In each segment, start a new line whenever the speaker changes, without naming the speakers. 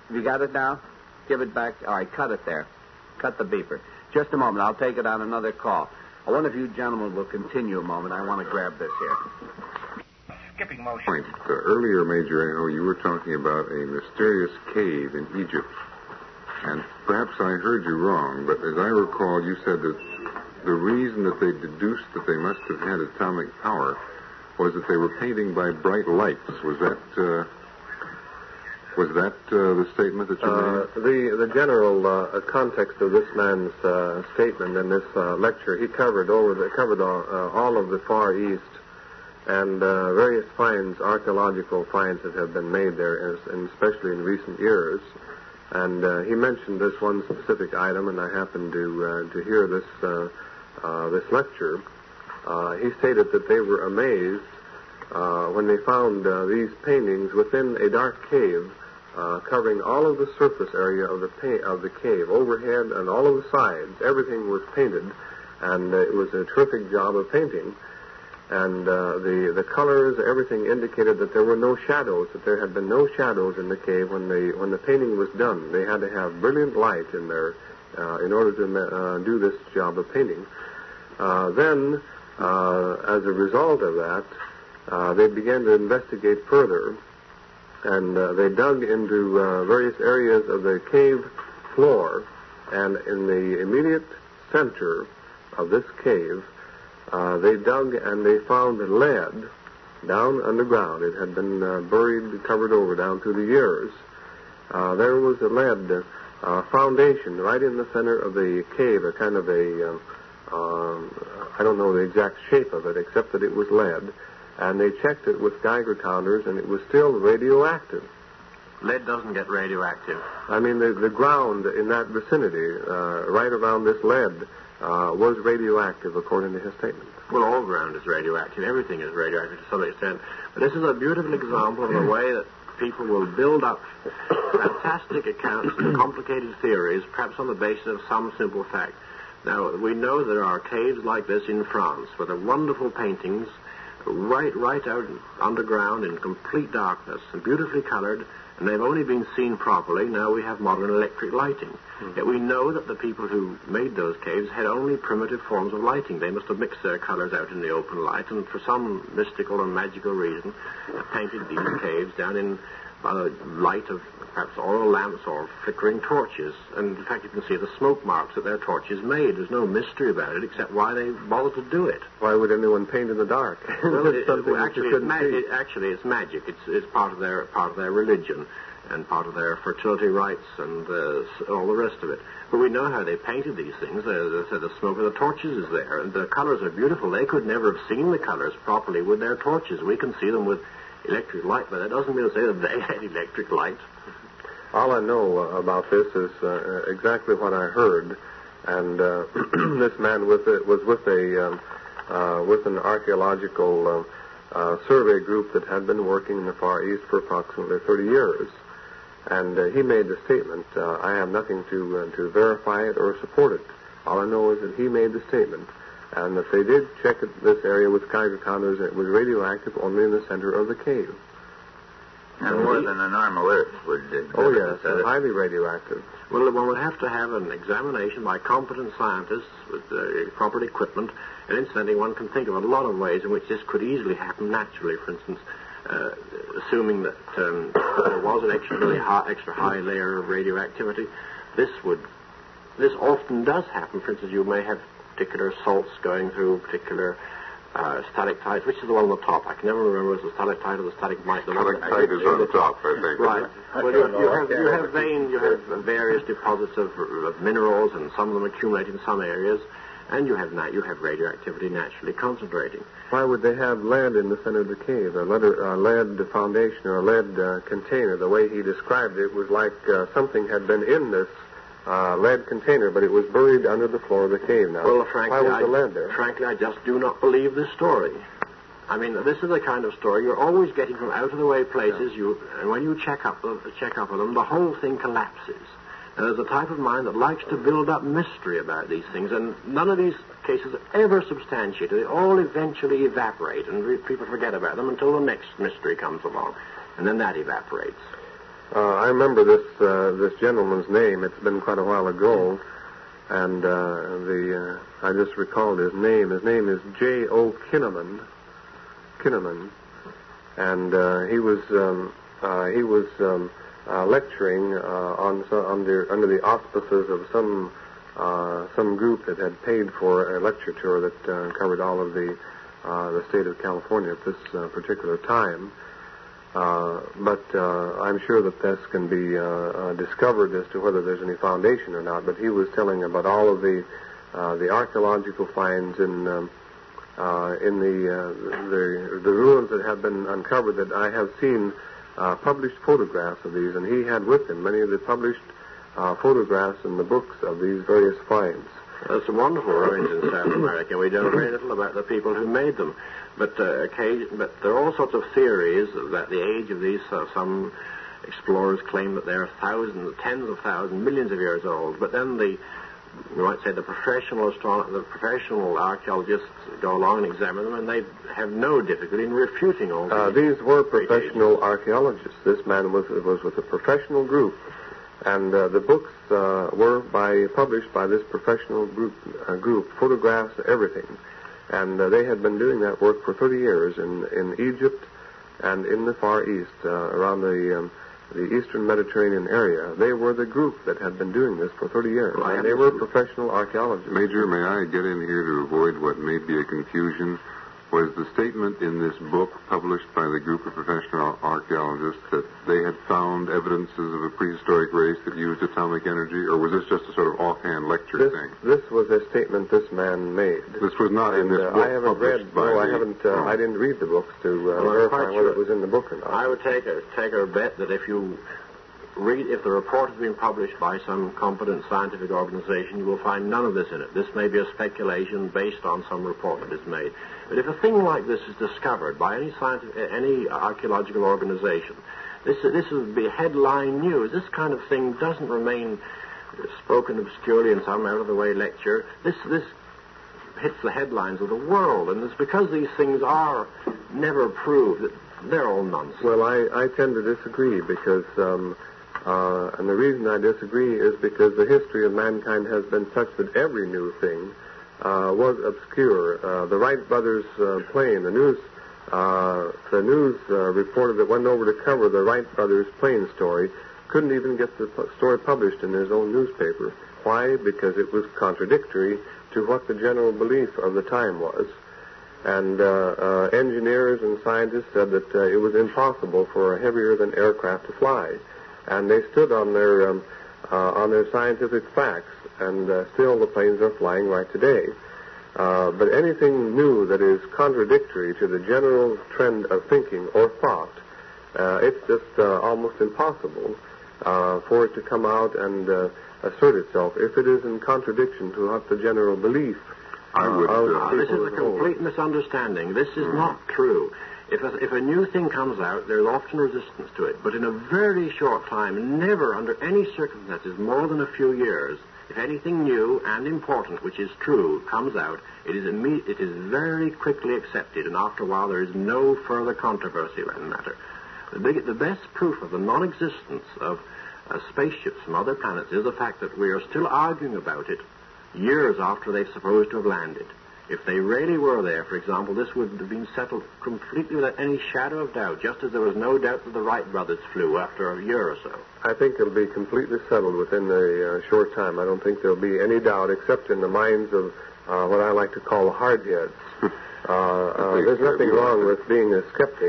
Have you got it now? Give it back. All right, cut it there. Cut the beeper. Just a moment. I'll take it on another call. One of you gentlemen will continue a moment. I want to grab this here.
Skipping motion.
Earlier, Major, I know you were talking about a mysterious cave in Egypt. And perhaps I heard you wrong, but as I recall, you said that the reason that they deduced that they must have had atomic power was that they were painting by bright lights. Was that the statement that you made?
The general context of this man's statement in this lecture, he covered all of the Far East and various finds, archaeological finds that have been made there, and especially in recent years. And he mentioned this one specific item, and I happened to hear this lecture. He stated that they were amazed when they found these paintings within a dark cave, covering all of the surface area of the cave, overhead and all of the sides. Everything was painted, and it was a terrific job of painting. And the colors, everything indicated that there were no shadows, that there had been no shadows in the cave when the painting was done. They had to have brilliant light in there in order to do this job of painting. Then, as a result of that, they began to investigate further, and they dug into various areas of the cave floor, and in the immediate center of this cave, they dug and they found lead down underground. It had been buried, covered over down through the years. There was a lead foundation right in the center of the cave, a kind of I don't know the exact shape of it, except that it was lead. And they checked it with Geiger counters, and it was still radioactive.
Lead doesn't get radioactive.
I mean, the ground in that vicinity, right around this lead, was radioactive, according to his statement.
Well, all ground is radioactive. Everything is radioactive to some extent. But this is a beautiful example of the way that people will build up fantastic accounts and complicated theories, perhaps on the basis of some simple fact. Now, we know there are caves like this in France, where there are wonderful paintings right out underground in complete darkness and beautifully colored, and they've only been seen properly. Now we have modern electric lighting. Mm-hmm. Yet we know that the people who made those caves had only primitive forms of lighting. They must have mixed their colors out in the open light, and for some mystical and magical reason, painted these caves down in light of perhaps oil lamps or flickering torches. And in fact, you can see the smoke marks that their torches made. There's no mystery about it except why they bothered to do it.
Why would anyone paint in the dark?
Well, actually, it's magic. It's part of their religion and part of their fertility rites and all the rest of it. But we know how they painted these things. The smoke of the torches is there, and the colors are beautiful. They could never have seen the colors properly with their torches. We can see them with electric light, but that doesn't mean to say that they had electric light.
All I know about this is exactly what I heard, and this man was with an archaeological survey group that had been working in the Far East for approximately 30 years, and he made the statement. I have nothing to verify it or support it. All I know is that he made the statement, and that they did check this area with Geiger counters, and it was radioactive only in the center of the cave.
And more than a normal Earth would...
Oh, yes, highly radioactive.
Well, one would have to have an examination by competent scientists with proper equipment, and incidentally, one can think of a lot of ways in which this could easily happen naturally. For instance, assuming that there was an extra high layer of radioactivity, this often does happen. For instance, you may have particular salts going through particular stalactites. Which is the one on the top? I can never remember if it's the stalactite or the stalagmite.
Stalactite is on the top, I think.
Right. Well, you have various deposits of minerals, and some of them accumulate in some areas, and you have radioactivity naturally concentrating.
Why would they have lead in the center of the cave? A lead foundation or a lead container. The way he described it was like something had been in this lead container, but it was buried under the floor of the cave now.
Well, frankly,
why was the lead there?
Frankly, I just do not believe this story. I mean, this is the kind of story you're always getting from out-of-the-way places, and when you check up on them, the whole thing collapses. And there's a type of mind that likes to build up mystery about these things, and none of these cases are ever substantiated. They all eventually evaporate, and people forget about them until the next mystery comes along, and then that evaporates.
I remember this gentleman's name. It's been quite a while ago, and I just recalled his name. His name is J.O. Kinnaman, and he was lecturing under the auspices of some group that had paid for a lecture tour that covered all of the state of California at this particular time. But I'm sure that this can be discovered as to whether there's any foundation or not. But he was telling about all of the archaeological finds in the ruins that have been uncovered. That I have seen published photographs of these, and he had with him many of the published photographs in the books of these various finds.
There's some wonderful ruins in South America. We know very little about the people who made them. But there are all sorts of theories that the age of these, some explorers claim that they're thousands, tens of thousands, millions of years old. But then we might say the professional archaeologists go along and examine them, and they have no difficulty in refuting all these.
These were professional archaeologists. This man was with a professional group. And the books were published by this professional group, photographs, everything. And they had been doing that work for 30 years in Egypt and in the Far East, around the Eastern Mediterranean area. They were the group that had been doing this for 30 years. And they were professional archaeologists.
Major, may I get in here to avoid what may be a confusion? Was the statement in this book published by the group of professional archaeologists that they had found evidences of a prehistoric race that used atomic energy, or was this just a sort of offhand lecture thing?
This was a statement this man made.
This was not in this book.
I haven't read. No, I haven't. I didn't read the books to verify whether it was in the book or not.
I would take a bet that if the report has been published by some competent scientific organization, you will find none of this in it. This may be a speculation based on some report that is made. But if a thing like this is discovered by any archaeological organization, this would be headline news. This kind of thing doesn't remain spoken obscurely in some out-of-the-way lecture. This hits the headlines of the world, and it's because these things are never proved that they're all nonsense.
Well, I tend to disagree because, and the reason I disagree is because the history of mankind has been such that every new thing was obscure. The Wright brothers' plane, the news reporter that went over to cover the Wright brothers' plane story couldn't even get the story published in his own newspaper. Why? Because it was contradictory to what the general belief of the time was. And engineers and scientists said that it was impossible for a heavier-than aircraft to fly. And they stood on their scientific facts, and still the planes are flying right today. But anything new that is contradictory to the general trend of thinking or thought, it's just almost impossible for it to come out and assert itself if it is in contradiction to what the general belief.
This is a complete misunderstanding. This is not true. If a new thing comes out, there's often resistance to it. But in a very short time, never under any circumstances, more than a few years, if anything new and important, which is true, comes out, it is very quickly accepted, and after a while there is no further controversy about the matter. The best proof of the non-existence of spaceships from other planets is the fact that we are still arguing about it years after they're supposed to have landed. If they really were there, for example, this would have been settled completely without any shadow of doubt, just as there was no doubt that the Wright brothers flew after a year or so.
I think it'll be completely settled within a short time. I don't think there'll be any doubt, except in the minds of what I like to call hardheads. There's nothing wrong with being a skeptic.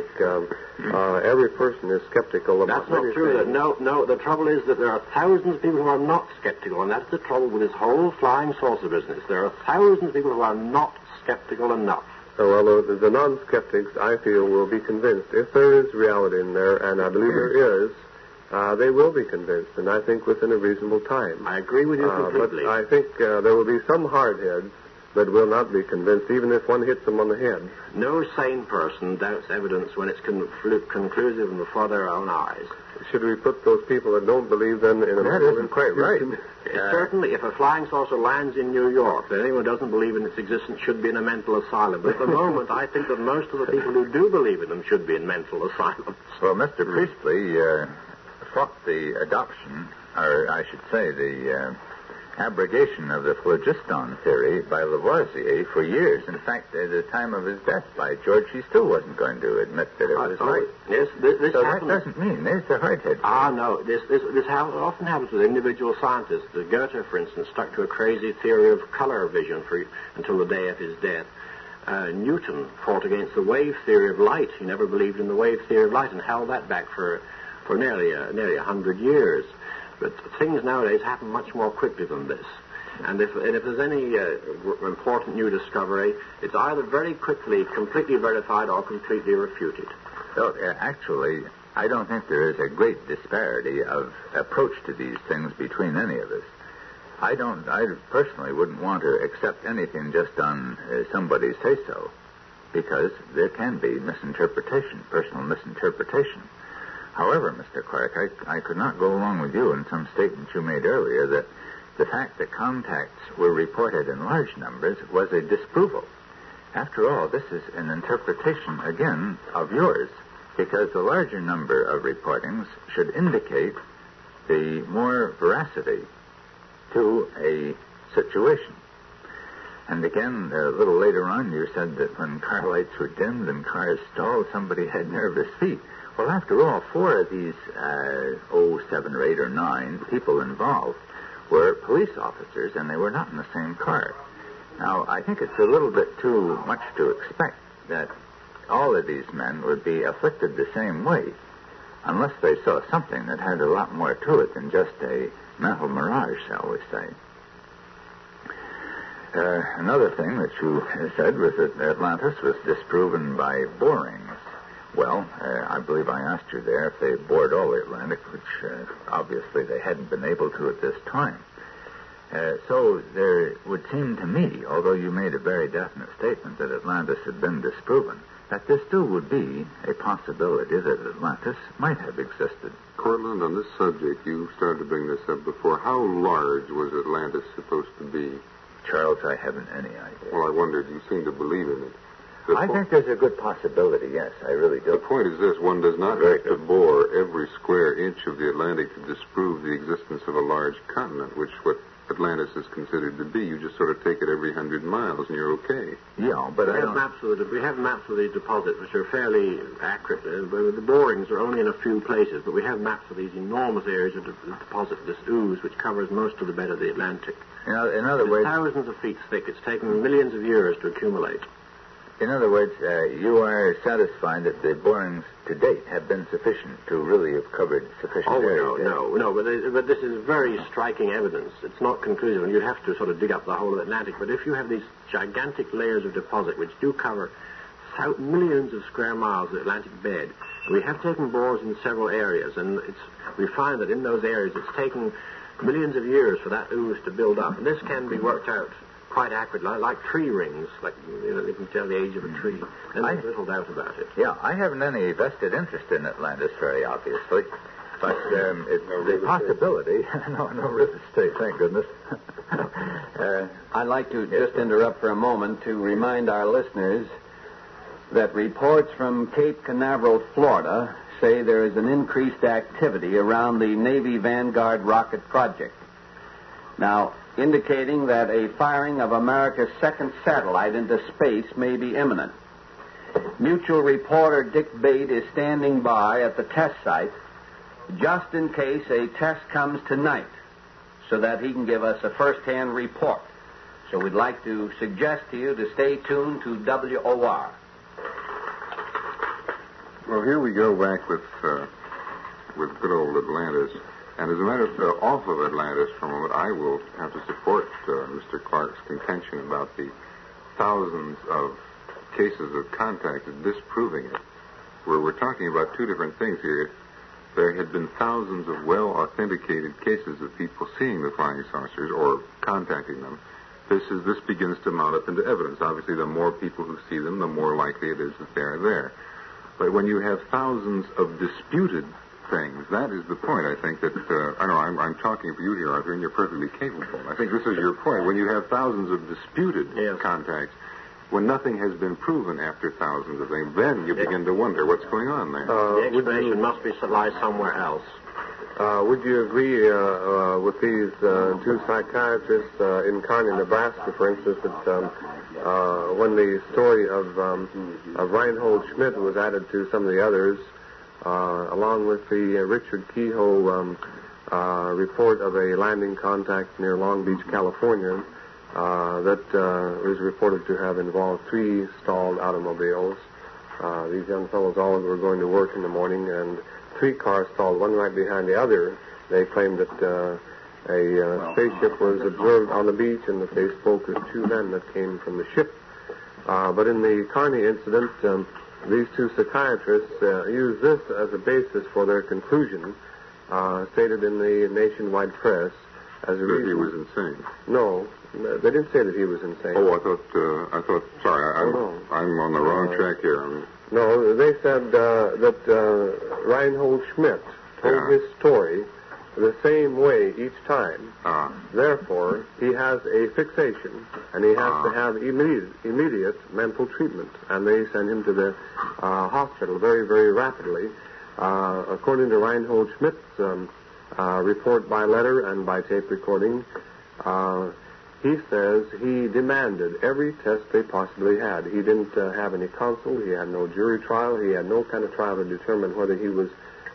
Every person is skeptical about
That's not true. No, the trouble is that there are thousands of people who are not skeptical, and that's the trouble with this whole flying saucer business. There are thousands of people who are not skeptical enough.
Well, the non-skeptics, I feel, will be convinced. If there is reality in there, and I believe there is, they will be convinced, and I think within a reasonable time.
I agree with you completely.
But I think there will be some hardheads that will not be convinced, even if one hits them on the head.
No sane person doubts evidence when it's conclusive and before their own eyes.
Should we put those people that don't believe then in a...
That isn't quite right.
Certainly, if a flying saucer lands in New York, then anyone who doesn't believe in its existence should be in a mental asylum. But at the moment, I think that most of the people who do believe in them should be in mental asylums.
Well, Mr. Priestley,
fought the adoption, or I should say the abrogation of the phlogiston theory by Lavoisier for years. In fact, at the time of his death, by George, he still wasn't going to admit that it was right.
Yes, this
so
happens.
That doesn't mean there's the hardhead.
No. This often happens with individual scientists. Goethe, for instance, stuck to a crazy theory of color vision until the day of his death. Newton fought against the wave theory of light. He never believed in the wave theory of light and held that back for nearly 100 years. But things nowadays happen much more quickly than this. And if there's any important new discovery, it's either very quickly completely verified or completely refuted.
So, actually, I don't think there is a great disparity of approach to these things between any of us. I personally wouldn't want to accept anything just on somebody's say-so, because there can be misinterpretation, personal misinterpretation. However, Mr. Clark, I could not go along with you in some statements you made earlier that the fact that contacts were reported in large numbers was a disapproval. After all, this is an interpretation, again, of yours, because the larger number of reportings should indicate the more veracity to a situation. And again, a little later on, you said that when car lights were dimmed and cars stalled, somebody had nervous feet. Well, after all, 4 of these 7 or 8 or 9 people involved were police officers, and they were not in the same car. Now, I think it's a little bit too much to expect that all of these men would be afflicted the same way, unless they saw something that had a lot more to it than just a mental mirage, shall we say. Another thing that you said was that Atlantis was disproven by borings. Well, I believe I asked you there if they bored all the Atlantic, which obviously they hadn't been able to at this time. So there would seem to me, although you made a very definite statement that Atlantis had been disproven, that there still would be a possibility that Atlantis might have existed.
Cortlandt, on this subject, you started to bring this up before. How large was Atlantis supposed to be?
Charles, I haven't any idea.
Well, I wondered. You seem to believe in it.
I think there's a good possibility, yes, I really do.
The point is this: one does not have to bore every square inch of the Atlantic to disprove the existence of a large continent, which what Atlantis is considered to be. You just sort of take it every 100 miles and you're okay.
Yeah, but
we have maps of the deposits which are fairly accurate. The borings are only in a few places, but we have maps of these enormous areas of deposit, this ooze, which covers most of the bed of the Atlantic.
In other words,
thousands of feet thick. It's taken millions of years to accumulate.
In other words, you are satisfied that the borings to date have been sufficient to really have covered sufficient area?
No, but this is very striking evidence. It's not conclusive, and you'd have to sort of dig up the whole of the Atlantic. But if you have these gigantic layers of deposit, which do cover millions of square miles of the Atlantic bed, we have taken bores in several areas, and we find that in those areas it's taken millions of years for that ooze to build up. And this can be worked out quite accurately, like tree rings, like you can tell the age of a tree. And there's little doubt about it.
Yeah, I haven't any vested interest in Atlantis, very obviously. But the possibility, no real estate, thank goodness.
I'd like to just interrupt for a moment to remind our listeners that reports from Cape Canaveral, Florida, say there is an increased activity around the Navy Vanguard rocket project. Now, indicating that a firing of America's second satellite into space may be imminent. Mutual reporter Dick Bate is standing by at the test site just in case a test comes tonight so that he can give us a first-hand report. So we'd like to suggest to you to stay tuned to WOR.
Well, here we go back with good old Atlantis. And as a matter of off of Atlantis for a moment, I will have to support Mr. Clark's contention about the thousands of cases of contact disproving it. We're talking about two different things here. There had been thousands of well-authenticated cases of people seeing the flying saucers or contacting them. This begins to mount up into evidence. Obviously, the more people who see them, the more likely it is that they're there. But when you have thousands of disputed things, that is the point, I think, that, I'm talking for you here, Arthur, and you're perfectly capable. I think this is your point. When you have thousands of disputed contacts, when nothing has been proven after thousands of things, then you begin to wonder what's going on there.
The explanation must lie somewhere else.
Would you agree with these two psychiatrists in Kearney, Nebraska, for instance, that when the story of Reinhold Schmidt was added to some of the others, along with the Richard Kehoe report of a landing contact near Long Beach, California, that was reported to have involved 3 stalled automobiles. These young fellows all were going to work in the morning, and 3 cars stalled, one right behind the other. They claimed that a spaceship was observed on the beach, and that they spoke of 2 men that came from the ship. But in the Kearney incident, these 2 psychiatrists used this as a basis for their conclusion, stated in the nationwide press as a reason.
That he was insane.
No, they didn't say that he was insane.
Oh, I thought. Sorry, I'm on the wrong track here.
No, they said that Reinhold Schmidt told his story the same way each time. Therefore, he has a fixation, and he has to have immediate mental treatment. And they send him to the hospital very, very rapidly. According to Reinhold Schmidt's report by letter and by tape recording, he says he demanded every test they possibly had. He didn't have any counsel. He had no jury trial. He had no kind of trial to determine whether he was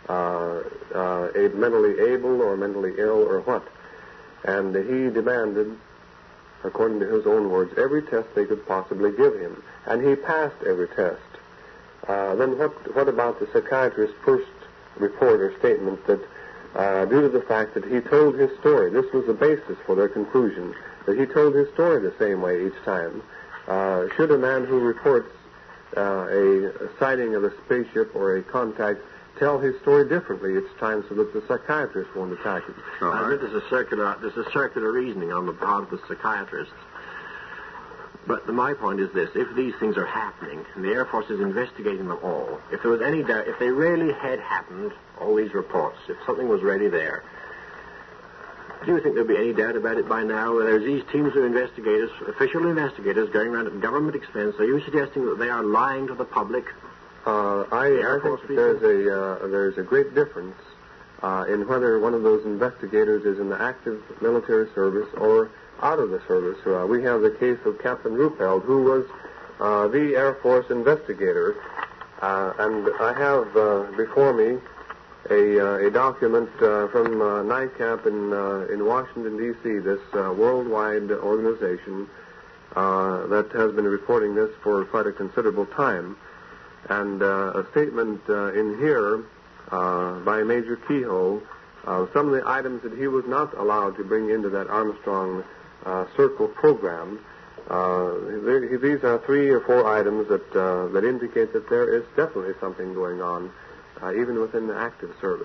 mentally able or mentally ill or what. And he demanded, according to his own words, every test they could possibly give him. And he passed every test. Then what about the psychiatrist's first report or statement that due to the fact that he told his story, this was the basis for their conclusion, that he told his story the same way each time. Should a man who reports a sighting of a spaceship or a contact tell his story differently each time so that the psychiatrist won't attack him?
I think there's a circular reasoning on the part of the psychiatrists. But my point is this: if these things are happening and the Air Force is investigating them all, if there was any doubt, if they really had happened, all these reports, if something was really there, do you think there'd be any doubt about it by now? There's these teams of investigators, official investigators, going around at government expense. Are you suggesting that they are lying to the public?
I think there's a great difference in whether one of those investigators is in the active military service or out of the service. We have the case of Captain Ruppelt, who was the Air Force investigator, and I have before me a document from NICAP in Washington, D.C., this worldwide organization that has been reporting this for quite a considerable time. And a statement in here by Major Kehoe, some of the items that he was not allowed to bring into that Armstrong Circle program. These are 3 or 4 items that indicate that there is definitely something going on, even within the active service.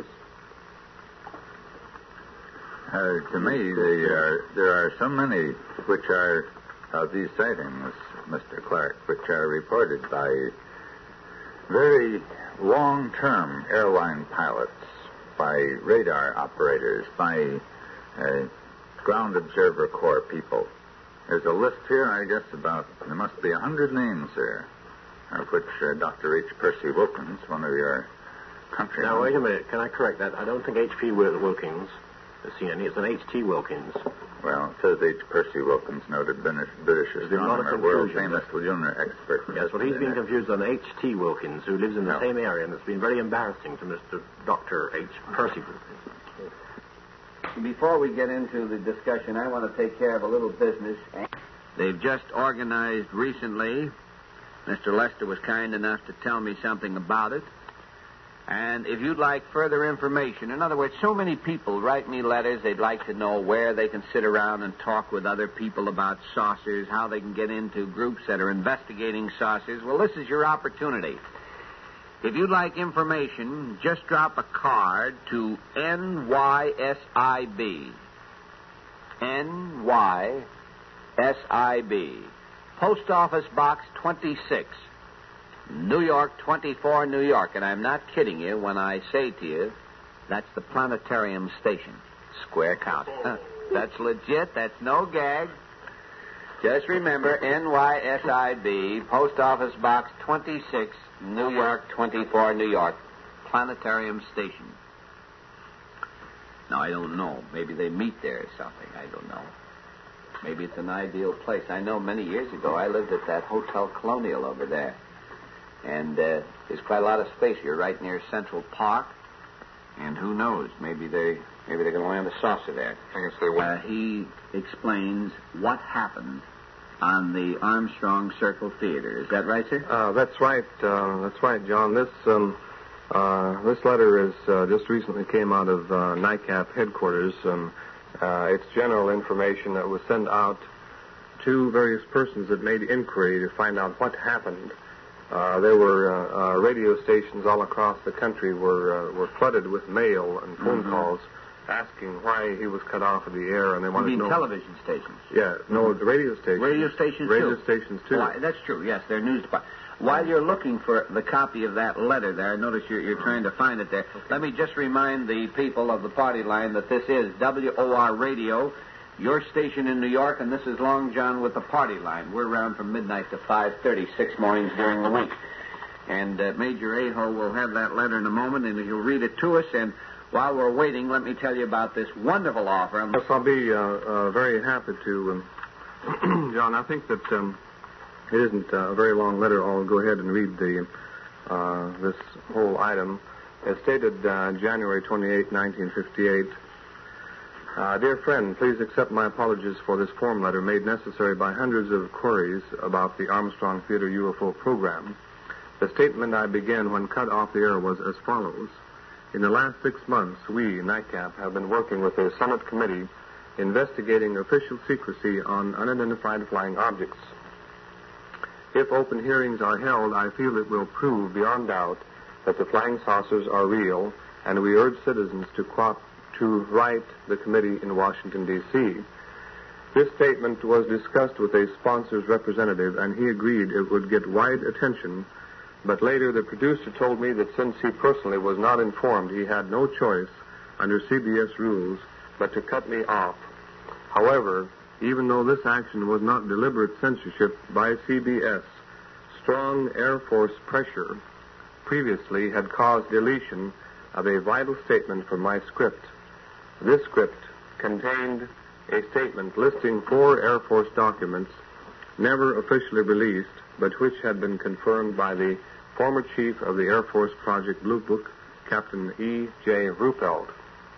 To me, there are so many which are these sightings, Mr. Clark, which are reported by very long-term airline pilots, by radar operators, by Ground Observer Corps people. There's a list here, I guess, there must be 100 names there, of which Dr. H. Percy Wilkins, one of your countrymen.
Now, wait a minute. Can I correct that? I don't think H.P. Wilkins has seen any. It's an H.T. Wilkins.
Well, it says H. Percy Wilkins, noted British astronomer, world-famous lunar expert.
Yes, well, he's been confused on H.T. Wilkins, who lives in the same area, and it's been very embarrassing to Mr. Dr. H. Percy Wilkins.
Before we get into the discussion, I want to take care of a little business. They've just organized recently. Mr. Lester was kind enough to tell me something about it. And if you'd like further information, in other words, so many people write me letters, they'd like to know where they can sit around and talk with other people about saucers, how they can get into groups that are investigating saucers. Well, this is your opportunity. If you'd like information, just drop a card to NYSIB. NYSIB. Post Office Box 26. New York, 24, New York. And I'm not kidding you when I say to you, that's the planetarium station. Square count. That's legit. That's no gag. Just remember, NYSIB, Post Office Box 26, New York, 24, New York. Planetarium station. Now, I don't know. Maybe they meet there or something. I don't know. Maybe it's an ideal place. I know many years ago I lived at that Hotel Colonial over there. And there's quite a lot of space here right near Central Park. And who knows? Maybe they're going to land a saucer there.
I guess they will.
He explains what happened on the Armstrong Circle Theater. Is that right, sir?
That's right. That's right, John. This letter is just recently came out of NICAP headquarters. It's general information that was sent out to various persons that made inquiry to find out what happened. There were radio stations all across the country were flooded with mail and phone calls asking why he was cut off of the air, and they wanted to know.
Television stations?
Yeah, no, the radio stations.
Radio stations,
Radio stations, too.
Why, that's true, yes, they're news departments. While you're looking for the copy of that letter there, I notice you're trying to find it there. Okay. Let me just remind the people of the party line that this is WOR Radio, your station in New York, and this is Long John with the party line. We're around from midnight to 5:30, 6 mornings during the week. And Major Aho will have that letter in a moment, and he'll read it to us. And while we're waiting, let me tell you about this wonderful offer.
Yes, I'll be very happy to. John, I think that it isn't a very long letter. I'll go ahead and read this whole item. It's dated January 28, 1958. Dear friend, please accept my apologies for this form letter made necessary by hundreds of queries about the Armstrong Theater UFO program. The statement I began when cut off the air was as follows. In the last 6 months, we, NICAP, have been working with a Senate committee investigating official secrecy on unidentified flying objects. If open hearings are held, I feel it will prove beyond doubt that the flying saucers are real, and we urge citizens to write the committee in Washington, D.C. This statement was discussed with a sponsor's representative, and he agreed it would get wide attention. But later, the producer told me that since he personally was not informed, he had no choice under CBS rules but to cut me off. However, even though this action was not deliberate censorship by CBS, strong Air Force pressure previously had caused deletion of a vital statement from my script. This script contained a statement listing 4 Air Force documents never officially released, but which had been confirmed by the former chief of the Air Force Project Blue Book, Captain E.J. Ruppelt,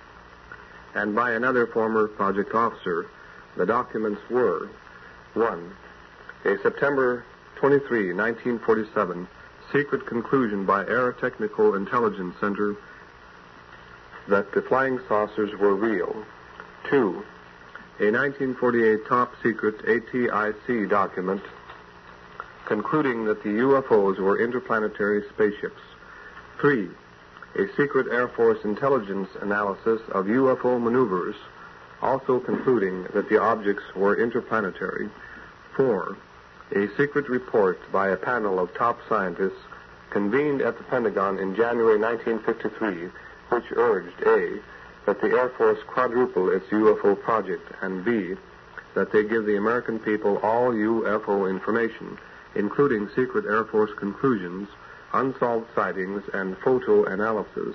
and by another former project officer. The documents were 1. A September 23, 1947, secret conclusion by Aerotechnical Intelligence Center that the flying saucers were real. 2. A 1948 top-secret ATIC document concluding that the UFOs were interplanetary spaceships. 3. A secret Air Force intelligence analysis of UFO maneuvers, also concluding that the objects were interplanetary. 4. A secret report by a panel of top scientists convened at the Pentagon in January 1953, which urged A, that the Air Force quadruple its UFO project, and B, that they give the American people all UFO information, including secret Air Force conclusions, unsolved sightings, and photo analysis.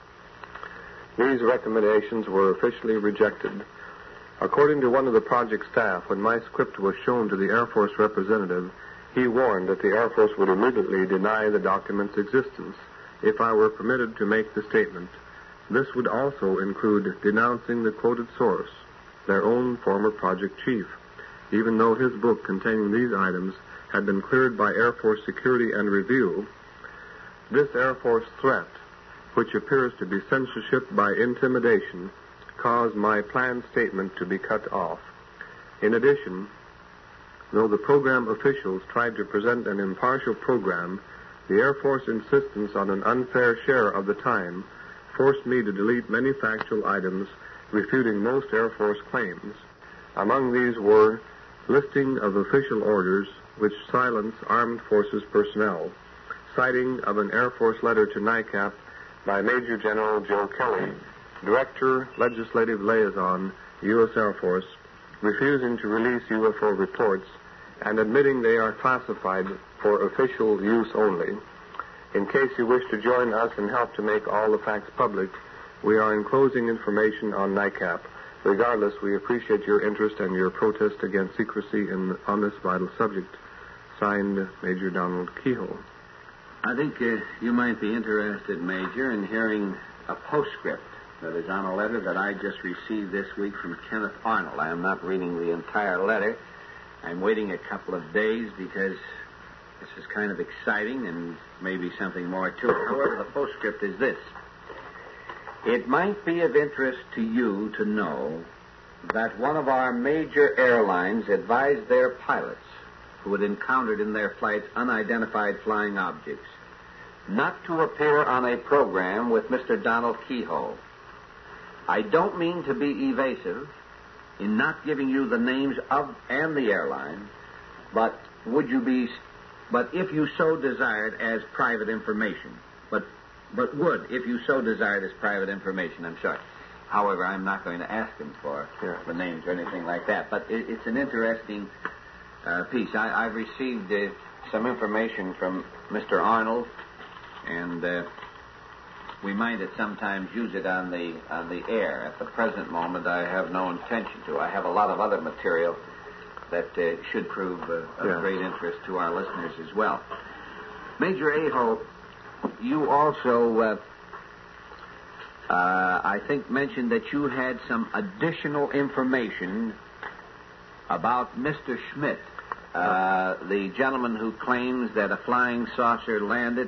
These recommendations were officially rejected. According to one of the project staff, when my script was shown to the Air Force representative, he warned that the Air Force would immediately deny the document's existence if I were permitted to make the statement. This would also include denouncing the quoted source, their own former project chief, even though his book containing these items had been cleared by Air Force Security and Review. This Air Force threat, which appears to be censorship by intimidation, caused my planned statement to be cut off. In addition, though the program officials tried to present an impartial program, the Air Force insistence on an unfair share of the time forced me to delete many factual items refuting most Air Force claims. Among these were listing of official orders which silence armed forces personnel, citing of an Air Force letter to NICAP by Major General Joe Kelly, Director, Legislative Liaison, U.S. Air Force, refusing to release UFO reports and admitting they are classified for official use only. In case you wish to join us and help to make all the facts public, We are enclosing information on NICAP. Regardless, we appreciate your interest and your protest against secrecy on this vital subject. Signed, Major Donald Kehoe.
I think you might be interested, Major, in hearing a postscript that is on a letter that I just received this week from Kenneth Arnold. I am not reading the entire letter. I'm waiting a couple of days because this is kind of exciting and maybe something more to it. However, the postscript is this. It might be of interest to you to know that one of our major airlines advised their pilots who had encountered in their flights unidentified flying objects not to appear on a program with Mr. Donald Kehoe. I don't mean to be evasive in not giving you the names of and the airline, but if you so desired as private information, if you so desired as private information, I'm sorry. However, I'm not going to ask him for the names or anything like that. But it's an interesting piece. I've received some information from Mr. Arnold, and we might at sometimes use it on the air. At the present moment, I have no intention to. I have a lot of other material that should prove of great interest to our listeners as well. Major Aho, you also, I think, mentioned that you had some additional information about Mr. Schmidt, the gentleman who claims that a flying saucer landed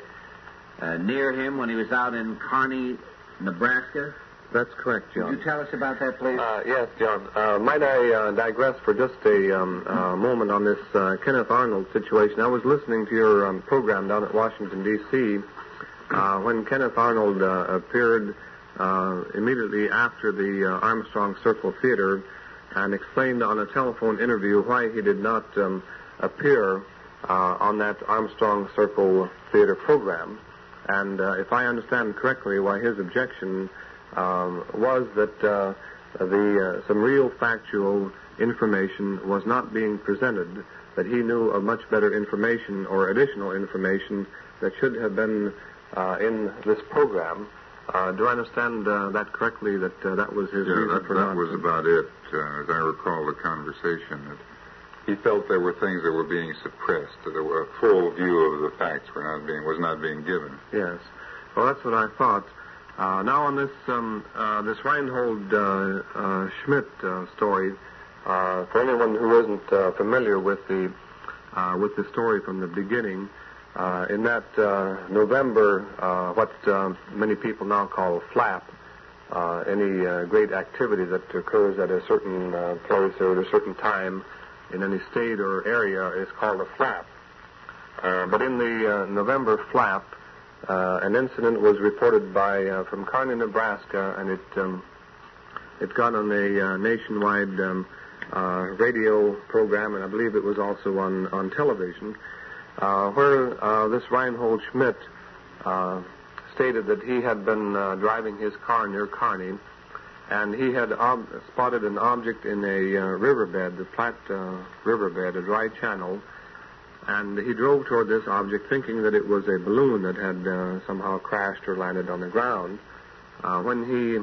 near him when he was out in Kearney, Nebraska.
That's correct, John.
Could you tell us about that, please?
Yes, John. Might I digress for just a moment on this Kenneth Arnold situation? I was listening to your program down at Washington, D.C., when Kenneth Arnold appeared immediately after the Armstrong Circle Theater and explained on a telephone interview why he did not appear on that Armstrong Circle Theater program. And if I understand correctly, why his objection was that some real factual information was not being presented, that he knew of much better information or additional information that should have been in this program. Do I understand that correctly, that that was his reason for not...
That was about it, as I recall the conversation. That he felt there were things that were being suppressed, that there were a full view of the facts was not being given.
Yes. Well, that's what I thought. Now on this Reinhold Schmidt story, for anyone who isn't familiar with the story from the beginning, in that November, what many people now call flap, any great activity that occurs at a certain place or at a certain time in any state or area is called a flap. But in the November flap, an incident was reported from Kearney, Nebraska, and it got on a nationwide radio program, and I believe it was also on television, where this Reinhold Schmidt stated that he had been driving his car near Kearney, and he had spotted an object in a riverbed, a flat riverbed, a dry channel, and he drove toward this object thinking that it was a balloon that had somehow crashed or landed on the ground. When he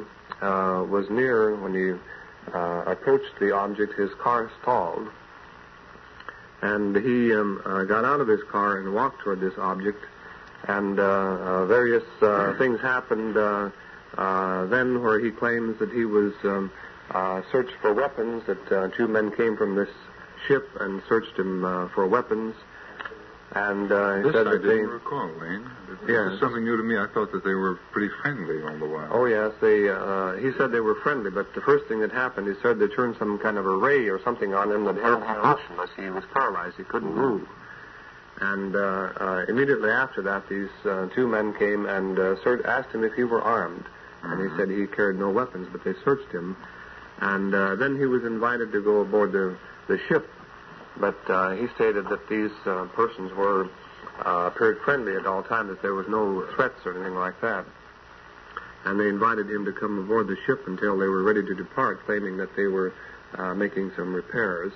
approached the object, his car stalled, and he got out of his car and walked toward this object, and various things happened then where he claims that he was searched for weapons, that two men came from this ship and searched him for weapons. And he said that
I didn't recall, Lane. This is something new to me. I thought that they were pretpretty friendly all the while.
Oh, yes. He said they were friendly, but the first thing that happened, he said they turned some kind of a ray or something on him that held him motionless. He was paralyzed. He couldn't move. And immediately after that, these two men came and asked him if he were armed. And he said he carried no weapons, but they searched him. And then he was invited to go aboard the ship. But he stated that these persons appeared friendly at all times, that there was no threats or anything like that. And they invited him to come aboard the ship until they were ready to depart, claiming that they were making some repairs.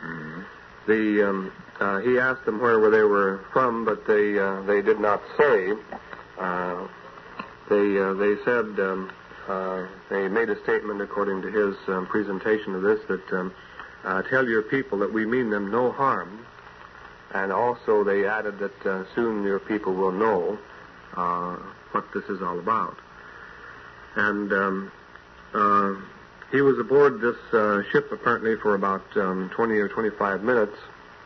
Mm-hmm. He asked them where they were from, but they did not say. They said they made a statement according to his presentation of this that tell your people that we mean them no harm, and also they added that soon your people will know what this is all about. And he was aboard this ship apparently for about 20 or 25 minutes.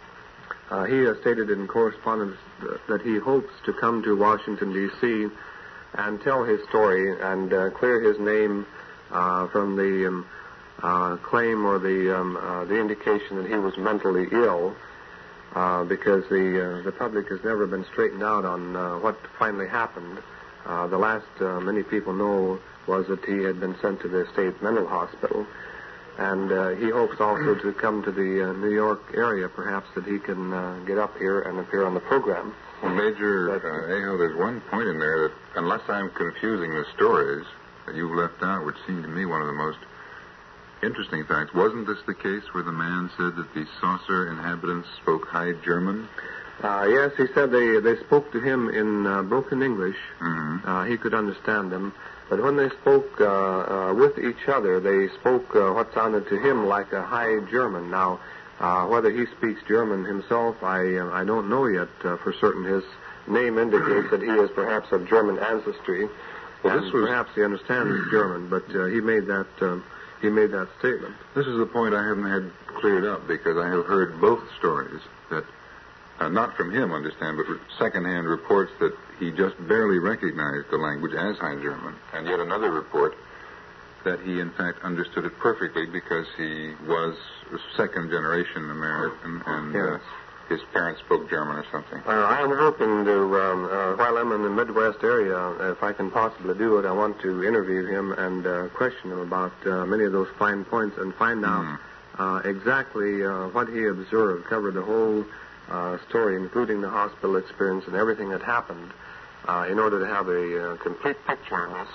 He has stated in correspondence that he hopes to come to Washington, D.C. and tell his story and clear his name from the claim or the indication that he was mentally ill, because the public has never been straightened out on what finally happened. The last many people know was that he had been sent to the state mental hospital, and he hopes also to come to the New York area, perhaps, that he can get up here and appear on the program.
Well, Major Aho, there's one point in there that, unless I'm confusing the stories that you've left out, which seemed to me one of the most interesting facts. Wasn't this the case where the man said that the saucer inhabitants spoke High German?
Yes, he said they spoke to him in broken English.
Mm-hmm.
He could understand them. But when they spoke with each other, they spoke what sounded to him like a High German. Now, whether he speaks German himself, I don't know yet for certain. His name indicates that he is perhaps of German ancestry. Well, perhaps he understands German, but he made that statement.
This is the point I haven't had cleared up, because I have heard both stories that, not from him, understand, but secondhand reports that he just barely recognized the language as High German, and yet another report that he, in fact, understood it perfectly because he was second-generation American, and
yes.
His parents spoke German or something.
I am hoping to, while I'm in the Midwest area, if I can possibly do it, I want to interview him and question him about many of those fine points and find out exactly what he observed, cover the whole story, including the hospital experience and everything that happened, in order to have a complete picture on this.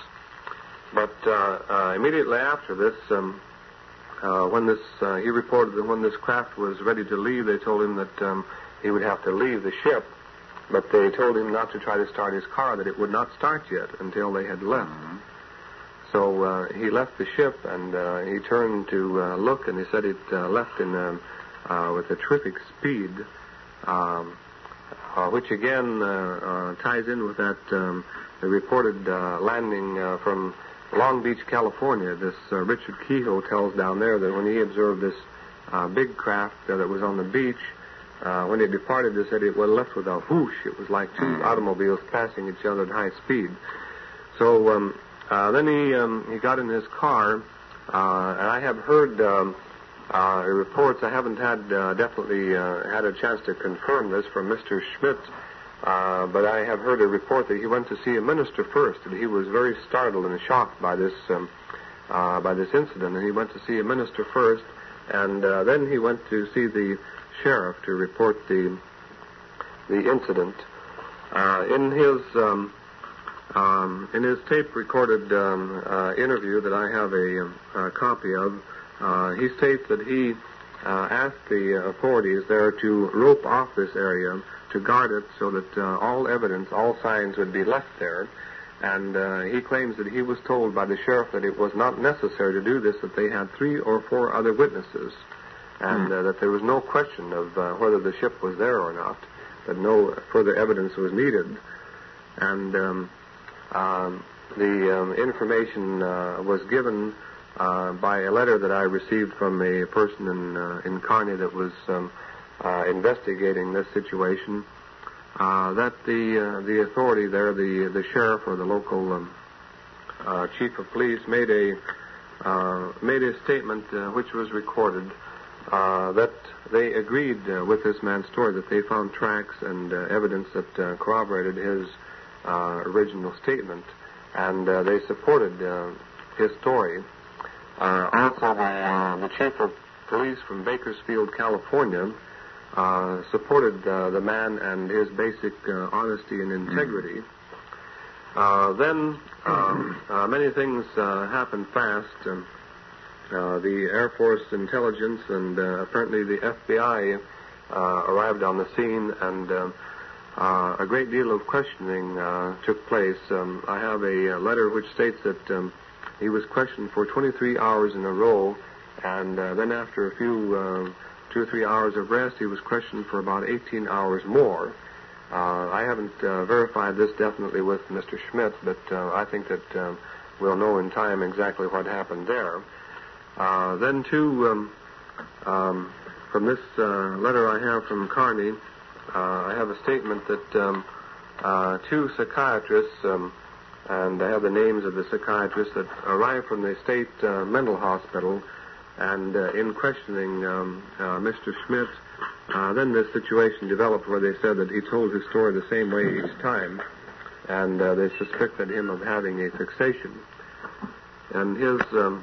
But immediately after this, he reported that when this craft was ready to leave, they told him that he would have to leave the ship, but they told him not to try to start his car, that it would not start yet until they had left.
Mm-hmm.
So he left the ship, and he turned to look, and he said it left with a terrific speed, which again ties in with that the reported landing from Long Beach, California. This Richard Kehoe tells down there that when he observed this big craft that was on the beach, when it departed, they said it was left with a whoosh. It was like two automobiles passing each other at high speed. So then he got in his car, and I have heard reports. I haven't had definitely had a chance to confirm this from Mr. Schmidt. But I have heard a report that he went to see a minister first, and he was very startled and shocked by this incident. And he went to see a minister first, and then he went to see the sheriff to report the incident. In his tape-recorded interview that I have a copy of, he states that he asked the authorities there to rope off this area, to guard it so that all evidence, all signs would be left there. And he claims that he was told by the sheriff that it was not necessary to do this, that they had 3 or 4 other witnesses, and that there was no question of whether the ship was there or not, that no further evidence was needed. And the information was given by a letter that I received from a person in Kearney that was investigating this situation, that the authority there, the sheriff or the local chief of police, made a statement which was recorded that they agreed with this man's story, that they found tracks and evidence that corroborated his original statement, and they supported his story. Also, the chief of police from Bakersfield, California, supported the man and his basic honesty and integrity. Then many things happened fast. The Air Force intelligence and apparently the FBI arrived on the scene, and a great deal of questioning took place. I have a letter which states that he was questioned for 23 hours in a row, and then after a few 2 or 3 hours of rest, he was questioned for about 18 hours more. I haven't verified this definitely with Mr. Schmidt, but I think that we'll know in time exactly what happened there. Then, too, from this letter I have from Kearney, I have a statement that 2 psychiatrists, and I have the names of the psychiatrists that arrived from the state mental hospital, and in questioning Mr. Schmidt, then this situation developed where they said that he told his story the same way each time, and they suspected him of having a fixation. And his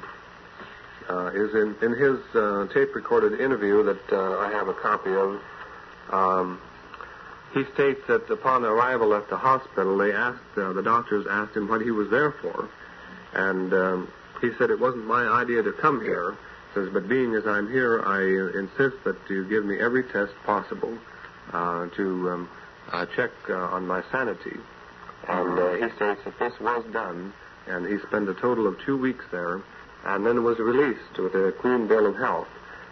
in his tape-recorded interview that I have a copy of, he states that upon arrival at the hospital, the doctors asked him what he was there for, and he said, "It wasn't my idea to come here." Says, "But being as I'm here, I insist that you give me every test possible to check on my sanity." And he states that this was done, and he spent a total of 2 weeks there, and then was released with a clean bill of health.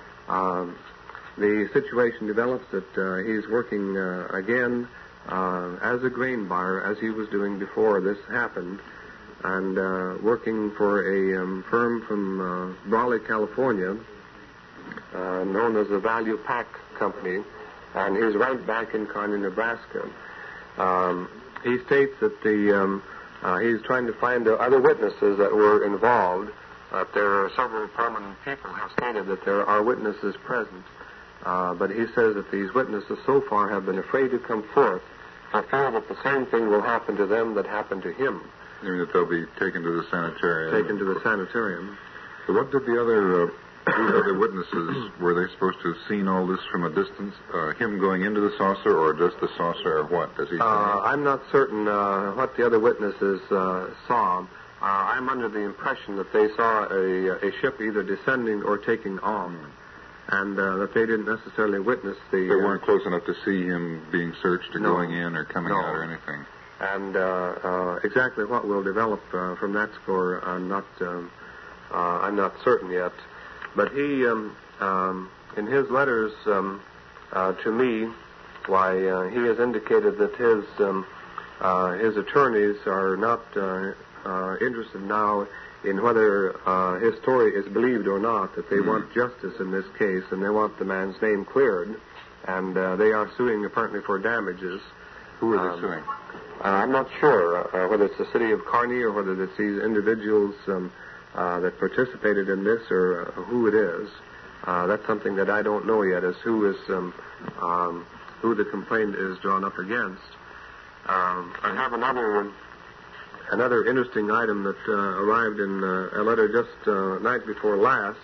The situation develops that he's working again as a grain buyer, as he was doing before this happened, and working for a firm from Raleigh, California, known as the Value Pack Company, and he's right back in Kearney, Nebraska. He states that he's trying to find other witnesses that were involved. There are several prominent people who have stated that there are witnesses present, but he says that these witnesses so far have been afraid to come forth for fear that the same thing will happen to them that happened to him.
You mean that they'll be taken to the sanitarium?
Taken to the sanitarium.
So what did the other witnesses, were they supposed to have seen all this from a distance? Him going into the saucer, or just the saucer, or what? Does he say?
I'm not certain what the other witnesses saw. I'm under the impression that they saw a ship either descending or taking off, and that they didn't necessarily witness the...
They weren't close enough to see him being searched or going in or coming out or anything.
And exactly what will develop from that score, I'm not certain yet. But he, in his letters to me, he has indicated that his attorneys are not interested now in whether his story is believed or not, that they want justice in this case, and they want the man's name cleared, and they are suing apparently for damages.
Who are they suing?
I'm not sure whether it's the city of Kearney or whether it's these individuals that participated in this or who it is. That's something that I don't know yet, as who the complaint is drawn up against. I have another interesting item that arrived in a letter just night before last,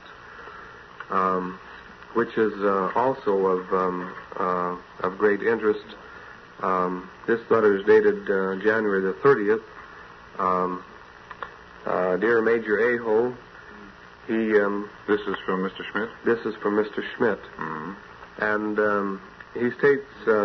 which is also of great interest. This letter is dated January the 30th. Dear Major Aho,
this is from Mr. Schmidt?
This is from Mr. Schmidt.
Mm-hmm.
And he states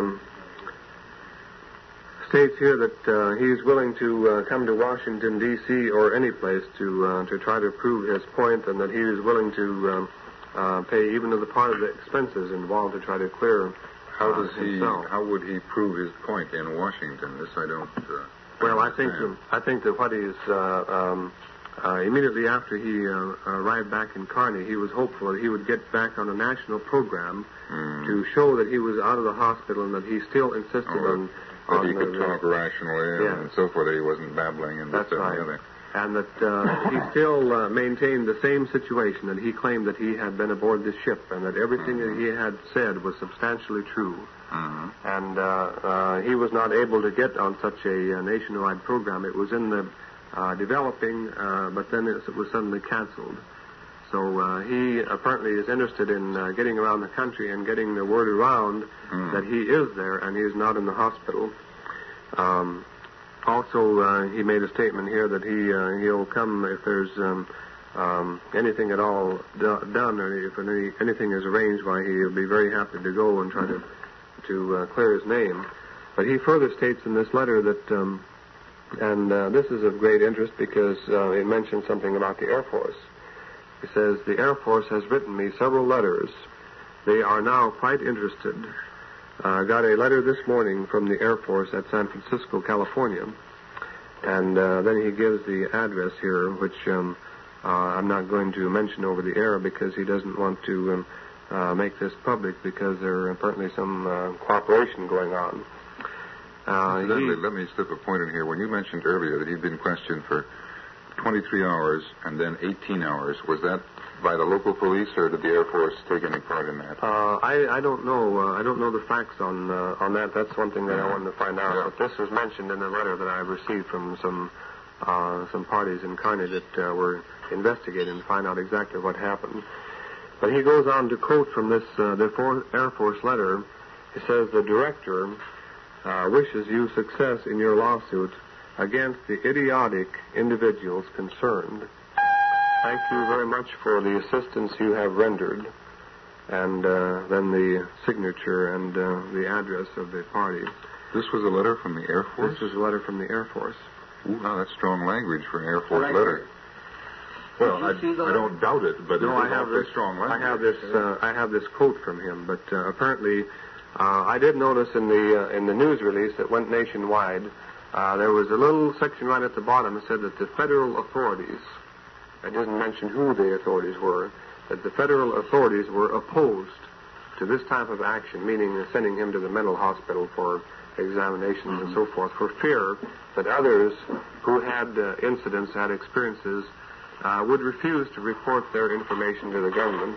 here that he's willing to come to Washington, D.C. or any place to try to prove his point, and that he is willing to pay even the part of the expenses involved to try to clear himself.
How would he prove his point in Washington? This I don't
Well, I think that what he's immediately after he arrived back in Kearney, he was hopeful that he would get back on a national program to show that he was out of the hospital and that he still insisted on
that he could talk rationally and so forth, that he wasn't babbling and
that's
this
right.
and the other.
And that he still maintained the same situation, that he claimed that he had been aboard the ship and that everything that he had said was substantially true. And he was not able to get on such a nationwide program. It was in the developing, but then it was suddenly canceled. So he apparently is interested in getting around the country and getting the word around that he is there and he is not in the hospital. Also, he made a statement here that he'll come if there's anything at all done, or if anything is arranged, why he'll be very happy to go and try to clear his name. But he further states in this letter that, this is of great interest because it mentions something about the Air Force. He says, the Air Force has written me several letters. They are now quite interested. Got a letter this morning from the Air Force at San Francisco, California. And then he gives the address here, which I'm not going to mention over the air because he doesn't want to make this public because there apparently some cooperation going on.
Let me slip a point in here. When you mentioned earlier that he'd been questioned for 23 hours and then 18 hours, was that by the local police or did the Air Force take any part in that?
I don't know. I don't know the facts on that. That's one thing that I wanted to find out.
Yeah.
But this was mentioned in a letter that I received from some parties in Kearney that were investigating to find out exactly what happened. But he goes on to quote from this the Air Force letter. He says, the director wishes you success in your lawsuit against the idiotic individuals concerned. Thank you very much for the assistance you have rendered. And then the signature and the address of the party.
This was a letter from the Air Force?
This was a letter from the Air Force.
Ooh, wow, that's strong language for an Air Force letter. Well, I don't doubt it, but
no,
I have this strong language.
I have this quote from him, but apparently I did notice in the news release that went nationwide, there was a little section right at the bottom that said that the federal authorities, I didn't mention who the authorities were, that the federal authorities were opposed to this type of action, meaning sending him to the mental hospital for examinations and so forth, for fear that others who had incidents, had experiences, would refuse to report their information to the government.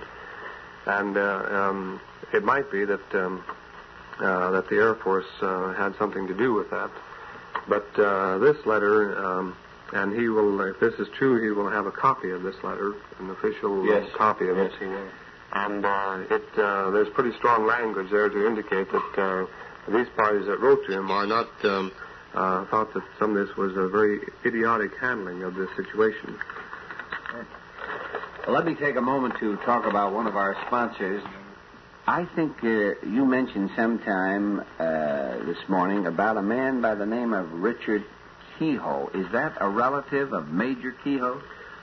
And it might be that the Air Force had something to do with that. But this letter, and he will, if this is true, he will have a copy of this letter, an official copy of it.
Yes, he will.
And there's pretty strong language there to indicate that these parties that wrote to him are not thought that some of this was a very idiotic handling of this situation.
Well, let me take a moment to talk about one of our sponsors. I think you mentioned sometime this morning about a man by the name of Richard Kehoe. Is that a relative of Major Kehoe?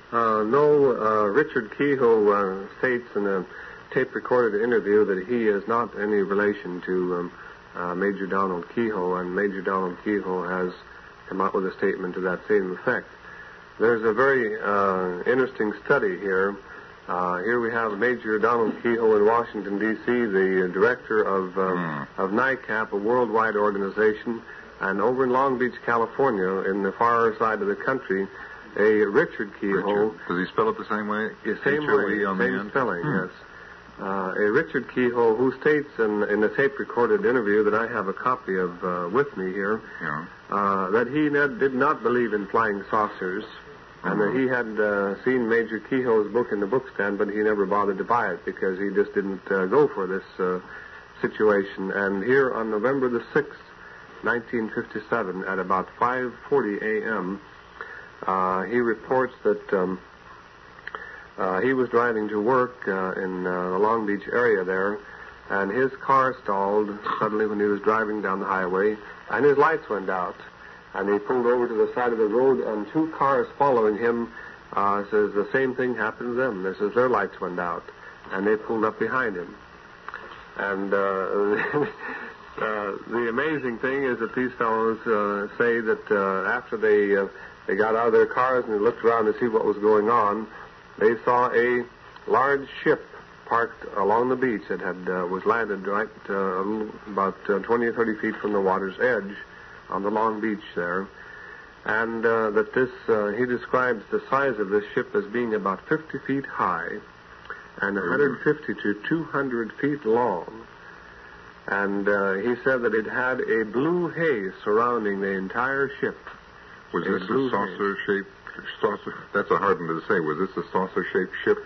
No, Richard Kehoe states in a tape-recorded interview that he is not any relation to Major Donald Kehoe, and Major Donald Kehoe has come out with a statement to that same effect. There's a very interesting study here. Here we have Major Donald Kehoe in Washington, D.C., the director of NICAP, a worldwide organization, and over in Long Beach, California, in the far side of the country, a Richard Kehoe.
Richard. Does he spell it the same way?
Same way,
on the
same
end?
spelling, yes. A Richard Kehoe who states in a tape-recorded interview that I have a copy of with me here, that he did not believe in flying saucers, and that he had seen Major Kehoe's book in the bookstand, but he never bothered to buy it because he just didn't go for this situation. And here on November the 6th, 1957, at about 5:40 a.m., he reports that he was driving to work in the Long Beach area there, and his car stalled suddenly when he was driving down the highway, and his lights went out. And he pulled over to the side of the road, and two cars following him says the same thing happened to them. This is their lights went out, and they pulled up behind him. And the amazing thing is that these fellows say that after they got out of their cars and they looked around to see what was going on, they saw a large ship parked along the beach that was landed right about 20 or 30 feet from the water's edge on the Long Beach there, and that this, he describes the size of this ship as being about 50 feet high and 150 to 200 feet long. And he said that it had a blue haze surrounding the entire ship.
Was this a saucer-shaped saucer? That's a hard one to say. Was this a saucer-shaped ship?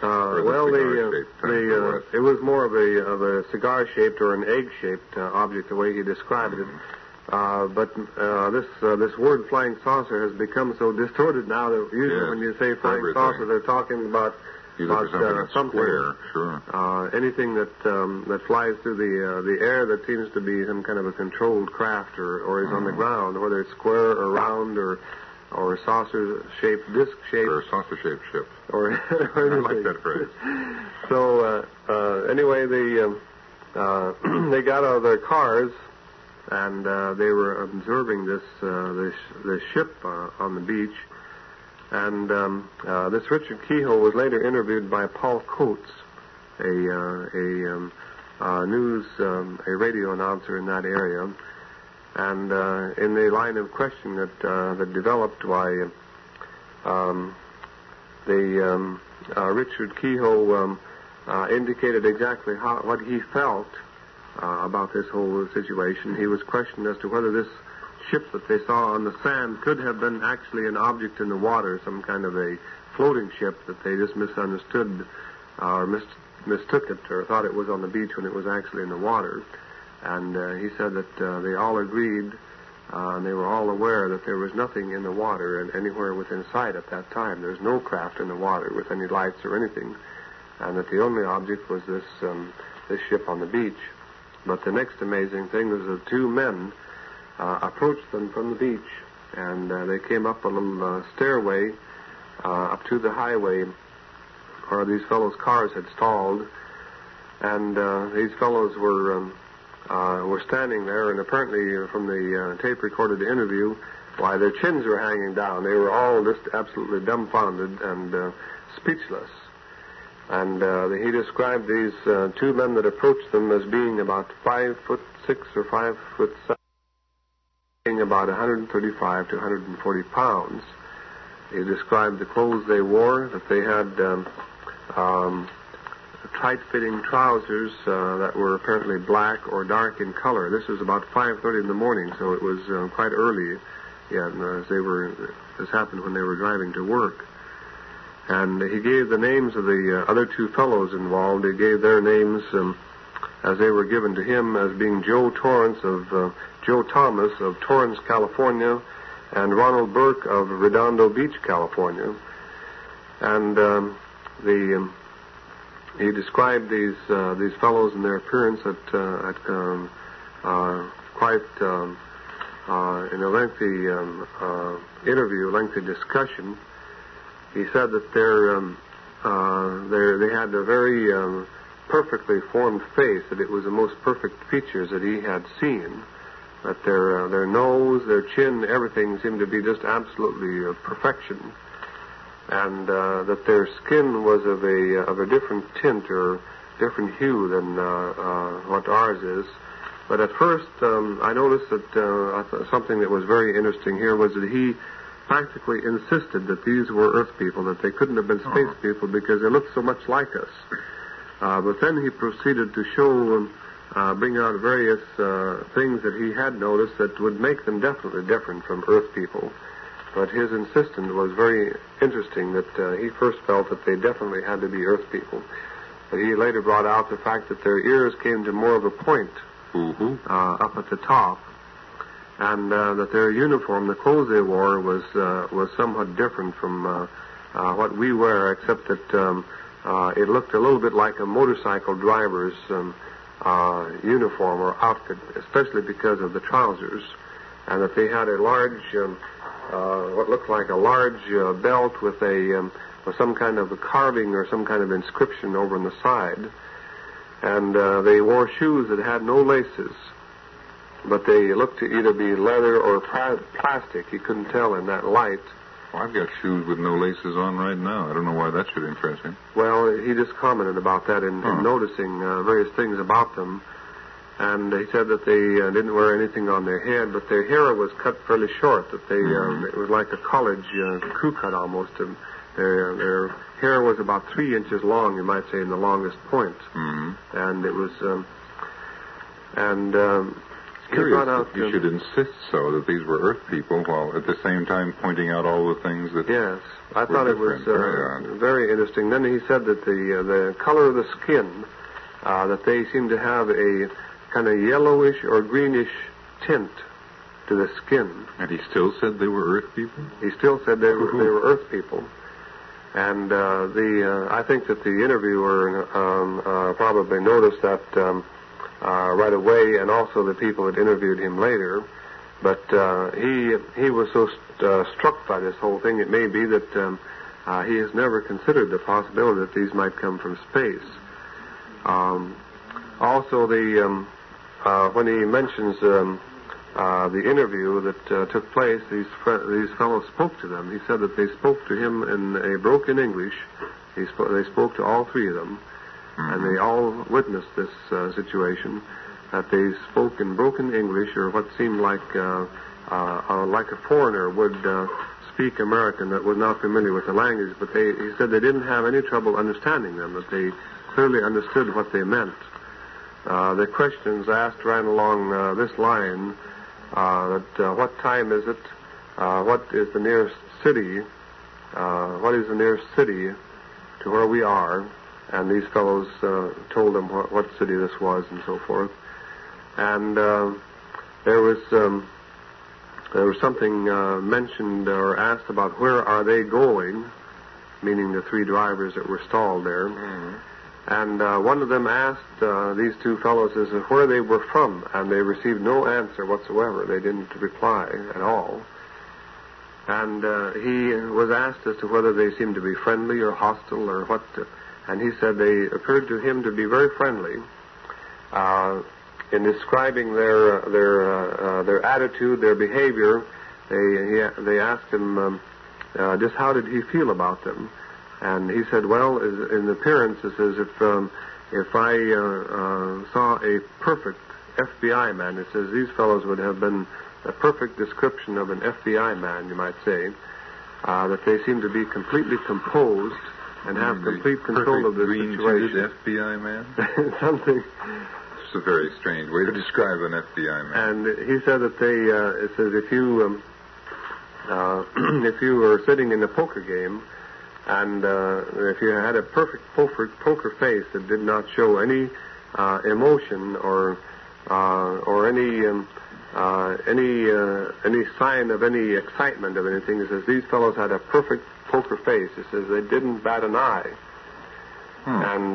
It was more of a cigar-shaped or an egg-shaped object, the way he described it. But this word flying saucer has become so distorted now that usually when you say flying saucer, they're talking about
You look for something square, sure.
Anything that flies through the air that seems to be some kind of a controlled craft or is on the ground, whether it's square or round or saucer-shaped, disc-shaped.
Or a saucer-shaped ship.
Or
I like that phrase.
So, anyway, they got out of their cars, and they were observing this ship on the beach. And this Richard Kehoe was later interviewed by Paul Coates, a radio announcer in that area. And in the line of questioning that developed, why Richard Kehoe indicated exactly what he felt about this whole situation. He was questioned as to whether this ship that they saw on the sand could have been actually an object in the water, some kind of a floating ship that they just misunderstood or mistook it or thought it was on the beach when it was actually in the water. And he said that they all agreed and they were all aware that there was nothing in the water and anywhere within sight at that time. There's no craft in the water with any lights or anything, and that the only object was this ship on the beach. But the next amazing thing was the two men approached them from the beach, and they came up a little stairway up to the highway where these fellows' cars had stalled, and these fellows were standing there, and apparently from the tape-recorded interview, why, their chins were hanging down. They were all just absolutely dumbfounded and speechless. And he described these two men that approached them as being about 5'6" or 5'7", being about 135 to 140 pounds. He described the clothes they wore, that they had tight-fitting trousers that were apparently black or dark in color. This was about 5:30 in the morning, so it was quite early. Yeah, this happened when they were driving to work. And he gave the names of the other two fellows involved. He gave their names as they were given to him as being Joe Thomas of Torrance, California, and Ronald Burke of Redondo Beach, California. And he described these fellows and their appearance at quite in a lengthy interview, lengthy discussion. He said that they had a very perfectly formed face, that it was the most perfect features that he had seen, that their nose, their chin, everything seemed to be just absolutely perfection, and that their skin was of a different tint or different hue than what ours is. But at first, I noticed that something that was very interesting here was that he practically insisted that these were Earth people, that they couldn't have been space people because they looked so much like us. But then he proceeded to show, bring out various things that he had noticed that would make them definitely different from Earth people. But his insistence was very interesting, that he first felt that they definitely had to be Earth people. But he later brought out the fact that their ears came to more of a point up at the top, and that their uniform, the clothes they wore, was somewhat different from what we wear, except that it looked a little bit like a motorcycle driver's uniform or outfit, especially because of the trousers, and that they had a large, what looked like a large belt with some kind of a carving or some kind of inscription over on the side, and they wore shoes that had no laces. But they looked to either be leather or plastic. You couldn't tell in that light.
Well, I've got shoes with no laces on right now. I don't know why that should interest him.
Well, he just commented about that in noticing various things about them. And he said that they didn't wear anything on their head, but their hair was cut fairly short, that they it was like a college crew cut almost. And their hair was about 3 inches long, you might say, in the longest point. And it was...
curious that you should insist so that these were Earth people, while at the same time pointing out all the things that...
Yes, I thought it was very interesting. Then he said that the color of the skin, that they seemed to have a kind of yellowish or greenish tint to the skin.
And he still said they were Earth people?
He still said they were Earth people. And I think that the interviewer probably noticed that right away, and also the people that interviewed him later. But he was so struck by this whole thing, it may be that he has never considered the possibility that these might come from space. Also, when he mentions the interview that took place, these fellows spoke to them. He said that they spoke to him in a broken English. They spoke to all three of them, and they all witnessed this situation, that they spoke in broken English, or what seemed like a foreigner would speak American that was not familiar with the language, but he said they didn't have any trouble understanding them, that they clearly understood what they meant. The questions asked ran along this line, what time is it? What is the nearest city? What is the nearest city to where we are? And these fellows told them what city this was and so forth. And there was something mentioned or asked about where are they going, meaning the three drivers that were stalled there. Mm-hmm. And one of them asked these two fellows where they were from, and they received no answer whatsoever. They didn't reply at all. And he was asked as to whether they seemed to be friendly or hostile or what. And he said they appeared to him to be very friendly. In describing their attitude, their behavior, they asked him just how did he feel about them. And he said, well, in appearance, it says, if I saw a perfect FBI man, it says these fellows would have been a perfect description of an FBI man, you might say, that they seem to be completely composed and have complete control of the situation.
FBI man?
Something.
It's a very strange way to describe an FBI man.
And he said that it says if you were sitting in a poker game, and if you had a perfect poker face that did not show any emotion or any sign of any excitement of anything, it says these fellows had a perfect poker face. It says they didn't bat an eye. And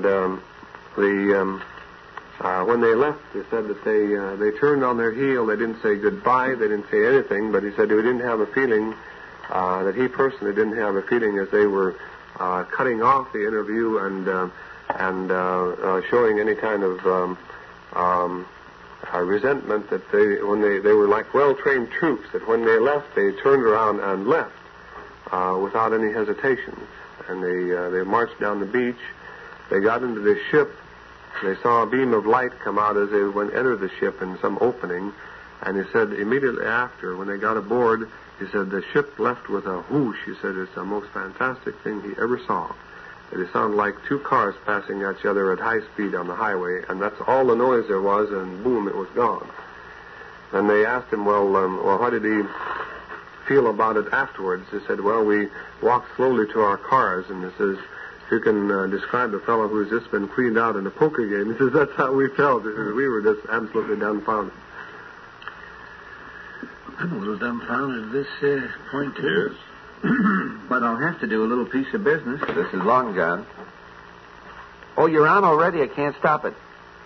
when they left, they said that they turned on their heel. They didn't say goodbye. They didn't say anything. But he said he didn't have a feeling. That he personally didn't have a feeling as they were cutting off the interview and showing any kind of resentment, that when they were like well-trained troops, that when they left, they turned around and left without any hesitation. And they marched down the beach. They got into the ship. They saw a beam of light come out as they entered the ship in some opening. And he said immediately after, when they got aboard, he said the ship left with a whoosh. He said it's the most fantastic thing he ever saw. It sounded like two cars passing each other at high speed on the highway, and that's all the noise there was, and boom, it was gone. And they asked him, well, how did he feel about it afterwards? He said, well, we walked slowly to our cars, and he says, if you can describe a fellow who's just been cleaned out in a poker game, he says, that's how we felt. He says, we were just absolutely dumbfounded.
I'm a little dumbfounded at this point, too.
Yes.
But I'll have to do a little piece of business. This is Long John. Oh, you're on already. I can't stop it.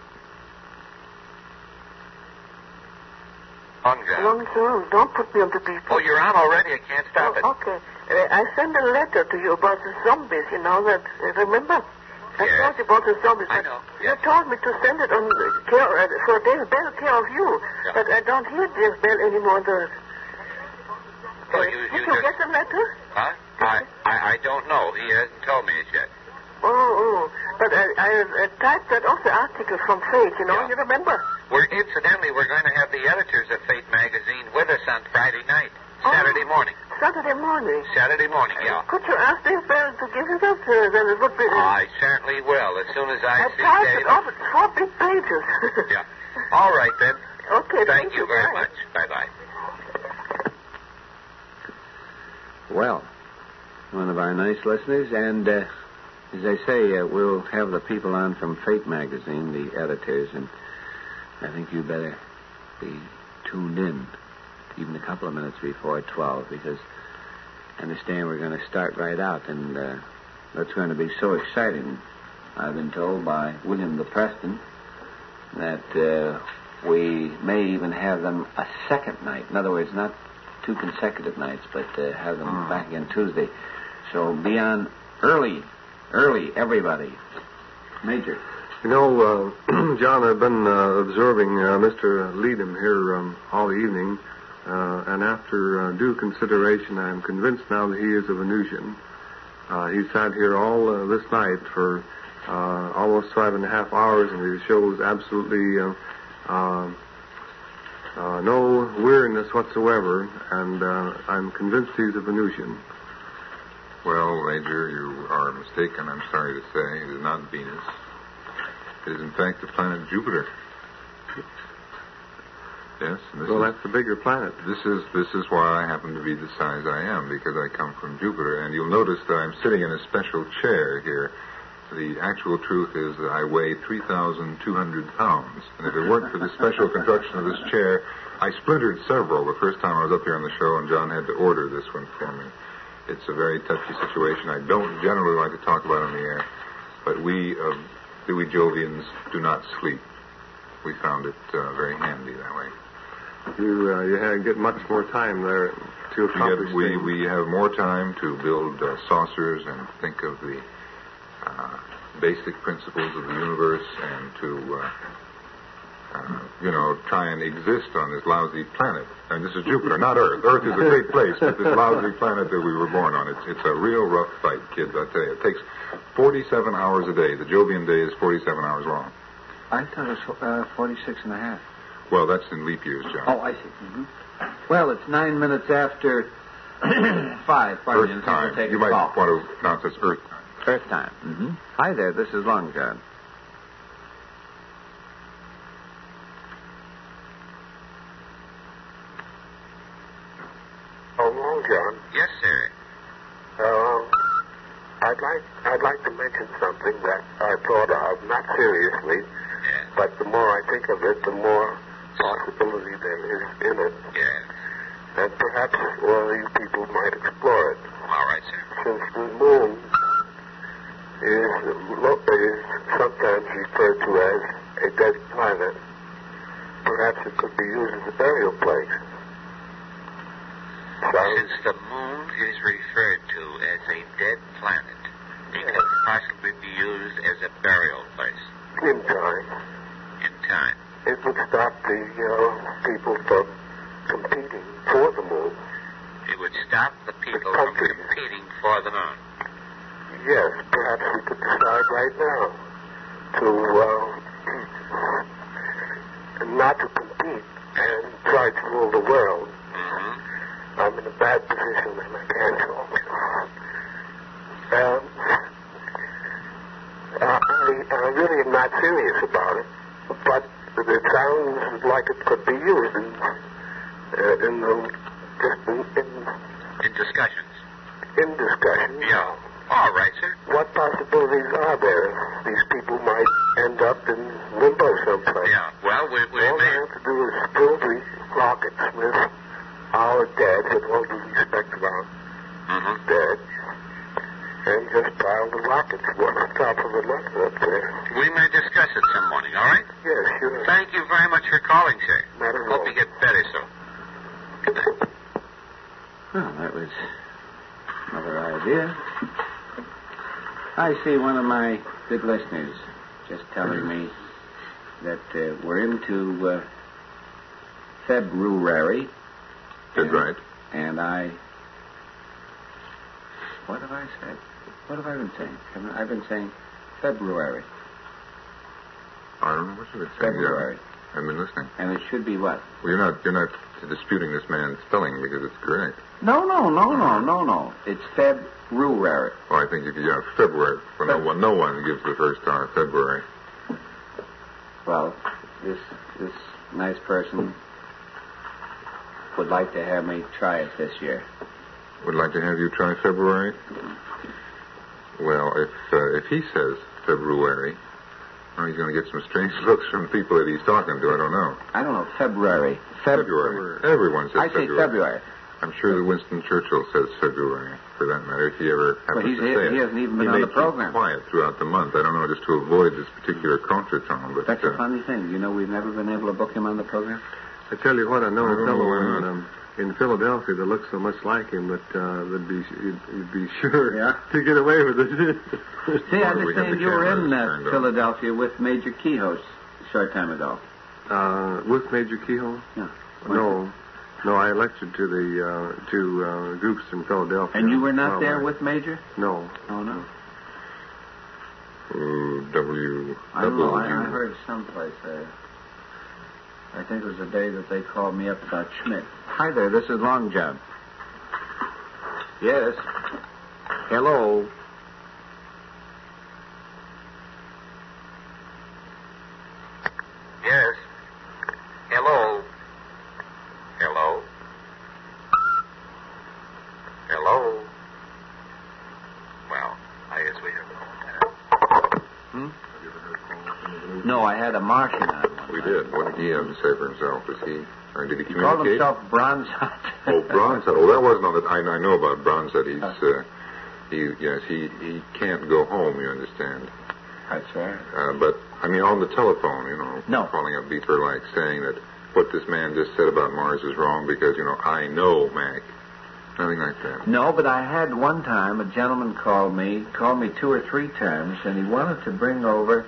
Long John.
Long John, don't put me on the beat.
Oh, you're on already. I can't stop it.
Okay. I sent a letter to you about the zombies, that, remember? I told you about the zombies.
I know. Yes.
You told me to send it on for Dave Bell, care of you. Yeah. But I don't hear Dave Bell anymore.
Well,
Did you get the letter?
Huh? I don't know. He hasn't told me it yet.
Oh. But I typed that off the article from Fate,
Yeah.
You remember?
We're going to have the editors of Fate magazine with us on Friday night, Saturday morning.
Saturday morning?
Saturday morning, yeah.
Could you ask Dave Bell to give it up? Then it would be...
I certainly will, as soon as I see
typed
Dave.
it off 4 big pages.
Yeah. All right, then.
Okay,
Thank you very much. Bye-bye.
Well, one of our nice listeners, and as I say, we'll have the people on from Fate magazine, the editors, and I think you better be tuned in even a couple of minutes before 12, because I understand we're going to start right out, and that's going to be so exciting. I've been told by William the Preston that we may even have them a second night. In other words, not 2 consecutive nights, but have them back again Tuesday. So be on early, everybody. Major.
You know, John, I've been observing Mr. Leadham here all the evening, and after due consideration, I'm convinced now that he is a Venusian. He sat here all this night for almost 5.5 hours, and he shows absolutely no weariness whatsoever, and I'm convinced he's a Venusian.
Well, Major, you are mistaken, I'm sorry to say. It is not Venus. It is, in fact, the planet Jupiter. Yes.
Well, that's the bigger planet.
This is why I happen to be the size I am, because I come from Jupiter. And you'll notice that I'm sitting in a special chair here. The actual truth is that I weigh 3,200 pounds. And if it weren't for the special construction of this chair, I splintered several the first time I was up here on the show, and John had to order this one for me. It's a very touchy situation. I don't generally like to talk about on the air, but we Jovians do not sleep. We found it very handy that way.
You get much more time there to accomplish things.
We have more time to build saucers and think of the basic principles of the universe and to, try and exist on this lousy planet. And this is Jupiter, not Earth. Earth is a great place, but this lousy planet that we were born on, it's a real rough fight, kids, I tell you. It takes 47 hours a day. The Jovian day is 47 hours long.
I thought it was 46 and a half.
Well, that's in leap years, John.
Oh, I see. Mm-hmm. Well, it's 9 minutes after 5.
Earth time. You might want to pronounce this Earth time.
Earth time. Mm-hmm. Hi there, this is Long John.
Oh, Long John.
Yes, sir.
I'd like to mention something that I thought of, not seriously,
Yes.
but the more I think of it, the more possibility there is in it.
Yes.
And perhaps you people might explore it.
All right, sir.
Since the moon is sometimes referred to as a dead planet, perhaps it could be used as a burial place.
Since the moon is referred to as a dead planet, it could possibly be used as a burial place.
In time.
In time.
It would stop the people from competing for the moon.
It would stop the people from competing for the moon.
Yes, perhaps we could decide right now to not to compete and try to rule the world.
Mm-hmm.
I'm in a bad position and I can't help it. I really am not serious about it, but it sounds like it could be used in
discussions.
In discussion.
Yeah. All right, sir.
What possibilities are there? These people might end up in limbo someplace.
Yeah. Well, we
all they have to do is fill the rockets with our dead, with all due respect to our dead, and just pile the rockets one on top of another up there.
We may discuss it some morning, all right?
Yes, sure.
Thank you very much for calling, sir.
Not at all.
Hope you get better soon. Good night.
Well, that was another idea. I see one of my good listeners just telling me that we're into February.
That's right.
And what have I said? What have I been saying? I've been saying February.
I don't know what you've been saying.
February.
Yeah, I've been listening.
And it should be what?
Well, you're not disputing this man's spelling because it's correct.
No. It's February.
Well, I think February. Well, no one gives the first R, February.
Well, this nice person would like to have me try it this year.
Would like to have you try February? Well, if he says February, he's going to get some strange looks from people that he's talking to. I don't know.
February.
February. Everyone says
I
February.
say February.
I'm sure that Winston Churchill says February, for that matter, if he ever happens to say it.
He hasn't even been on the program.
He may keep quiet throughout the month. I don't know, just to avoid this particular contretemps. But
that's a funny thing. You know, we've never been able to book him on the program.
I tell you what, I know a fellow in Philadelphia that looks so much like him that you'd be sure to get away with it.
See, I understand you were in Philadelphia with Major Kehoe a short time ago.
With Major Kehoe?
Yeah.
No, I lectured to the groups in Philadelphia.
And you were not there with Major?
No.
Oh, no.
I
don't know. I heard someplace there. I think it was the day that they called me up about Schmidt. Hi there, this is Long John. Yes. Hello.
Yes. Hello. Hello. Hello. Well, I guess we have no.
No, I had a Martian on one.
We did. What did he have to say for himself? Did he communicate?
He called himself Bronzette.
Oh, Bronzette. Oh, that wasn't on the... I know about Bronzette. He can't go home, you understand.
That's right.
But, I mean, on the telephone, calling up Beeper, like saying that what this man just said about Mars is wrong because, I know Mac. Nothing like that.
No, but I had one time a gentleman called me 2 or 3 times, and he wanted to bring over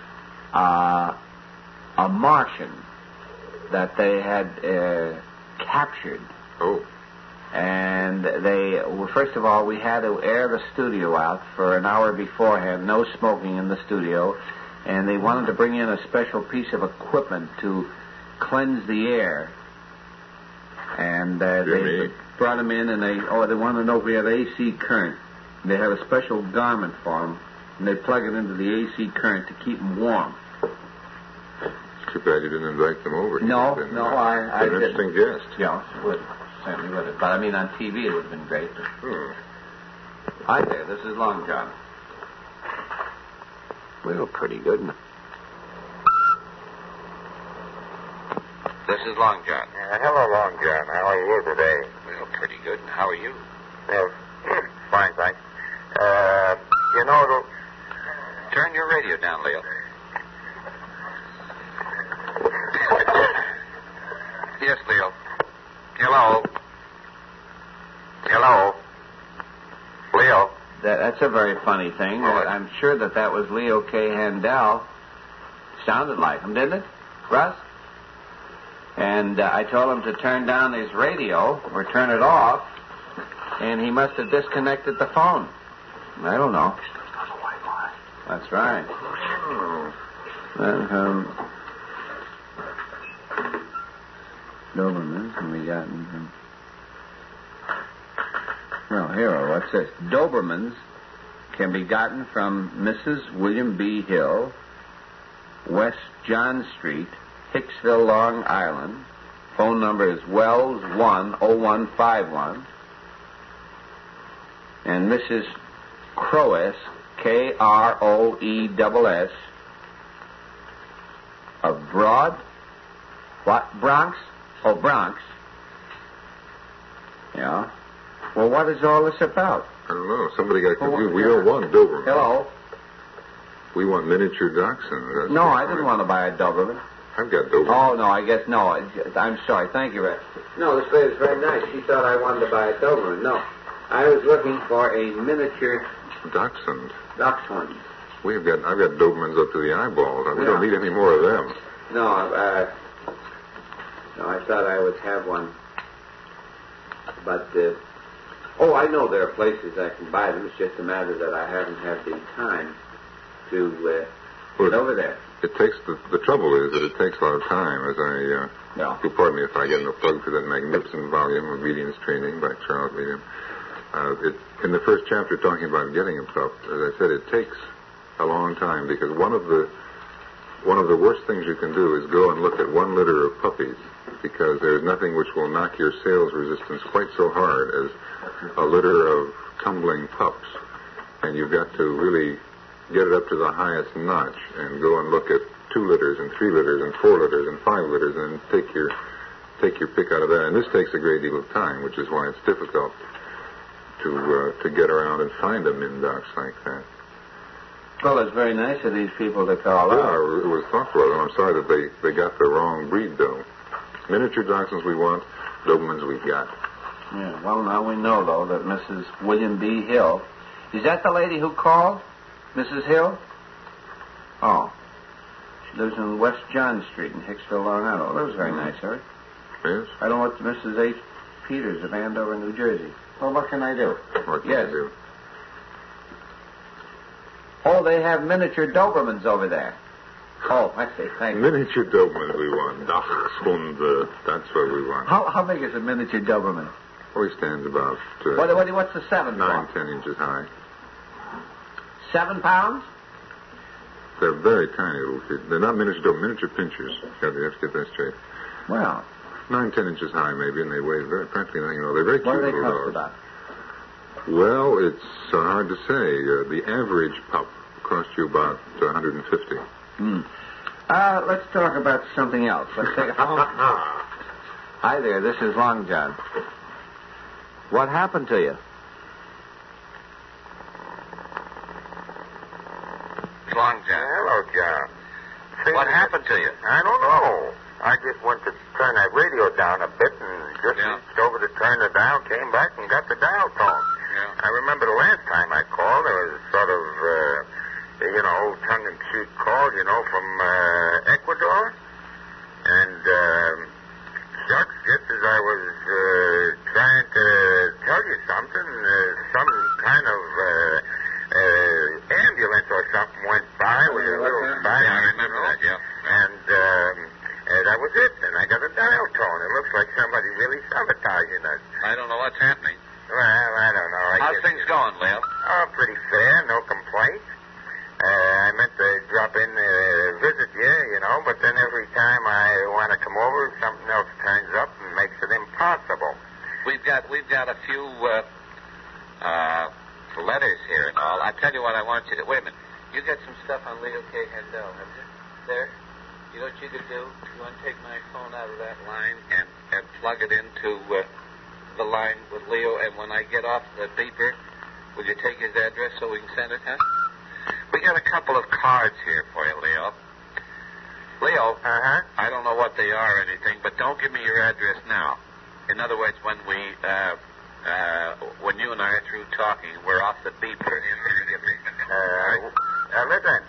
a Martian that they had captured.
Oh.
And first of all, we had to air the studio out for an hour beforehand, no smoking in the studio, and they wanted to bring in a special piece of equipment to cleanse the air. And they brought him in, and they wanted to know if we had AC current. And they had a special garment for him, and they plug it into the AC current to keep him warm.
It's too bad you didn't invite them over.
No, I
didn't. An interesting guest.
Yeah, certainly would have. But I mean, on TV it would have been great. Hi there, this is Long John. We were pretty good.
This is Long John. Hello, Long John. How are you today? Well, pretty good. And how are you? Fine, thanks. Turn your radio down, Leo. Yes, Leo. Hello. Hello. Leo.
That's a very funny thing. I'm sure that was Leo K. Handel. Sounded like him, didn't it, Russ? And I told him to turn down his radio or turn it off, and he must have disconnected the phone. I don't know. That's right. Dobermans, and we got... Well, here, what's this? Dobermans can be gotten from Mrs. William B. Hill, West John Street, Hicksville, Long Island. Phone number is Wells 10151. And Mrs. Croess, Kroess, of Bronx? Oh, Bronx. Yeah. Well, what is all this about?
I don't know. Somebody got confused. We don't want Doberman.
Hello?
We want miniature dachshunds.
No, I didn't want to buy a Doberman.
I've got Doberman.
Oh, no, I guess no. I'm sorry. Thank you, Red. No, this lady's very nice. She thought I wanted to buy a Doberman. No. I was looking for a miniature...
Dachshund.
Dachshund.
I've got Dobermans up to the eyeballs. We don't need any more of them.
No, I thought I would have one. But, I know there are places I can buy them. It's just a matter that I haven't had the time to get over there.
It takes, the trouble is that it takes a lot of time, as you'll pardon me if I get no plug for that magnificent volume, Obedience Training by Charles Medium. In the first chapter, talking about getting a pup, as I said, it takes a long time because one of the worst things you can do is go and look at one litter of puppies because there's nothing which will knock your sales resistance quite so hard as a litter of tumbling pups. And you've got to really get it up to the highest notch and go and look at 2 litters and 3 litters and 4 litters and 5 litters and take your take your pick out of that. And this takes a great deal of time, which is why it's difficult to get around and find a Mindox like that.
Well, it's very nice of these people to call
Yeah,
out.
it was thoughtful of them. I'm sorry that they got the wrong breed, though. Miniature Dachshunds we want, Dobermans we've got.
Yeah, well, now we know, though, that Mrs. William B. Hill... Is that the lady who called? Mrs. Hill? Oh. She lives in West John Street in Hicksville, Long Island. That was very nice, Eric.
Yes?
I don't want Mrs. H. Peters of Andover, New Jersey. Well, what can I do?
What can
Yes.
you do?
Oh, they have miniature Dobermans over there. Oh, I see. Thank you.
Miniature Doberman we want. Dachshund, that's what we want.
How big is a miniature Doberman?
Oh, he stands about
What's the 7
9,
for?
10 inches high.
7 pounds?
They're very tiny little kids. They're not miniature Doberman, miniature pinchers. You have to get that straight.
Well,
9, 10 inches high, maybe, and they weigh practically nothing at all. They're very
what
cute
do they
little
cost
dogs.
about?
Well, it's hard to say. The average pup costs you about $150.
Let's talk about something else. Let's take a phone. Hi there, this is Long John. What happened to you?
Long John. Hello, John. What happened to you? I don't know. I just went to turn that radio down a bit and just reached over to turn it down, came back and got the dial tone. Yeah. I remember the last time I called, there was sort of, tongue-in-cheek call, from Ecuador. And, shucks, just as I was trying to tell you something, some kind of ambulance or something went by with a little sign. Yeah, I remember that, yeah. And that was it, and I got a dial tone. It looks like somebody's really sabotaging us.
I don't know what's happening.
Well, I don't know.
How's things going, Leo?
Oh, pretty fair, no complaints. I meant to drop in visit you, but then every time I want to come over, something else turns up and makes it impossible.
We've got a few letters here and all. I tell you what I want you to... Wait a minute. You got some stuff on Leo K. Handel, haven't you? There? You know what you could do? You want to take my phone out of that line and plug it into the line with Leo, and when I get off the beeper, will you take his address so we can send it, huh? We got a couple of cards here for you, Leo. Leo, I don't know what they are or anything, but don't give me your address now. In other words, when you and I are through talking, we're off the beeper.
Listen.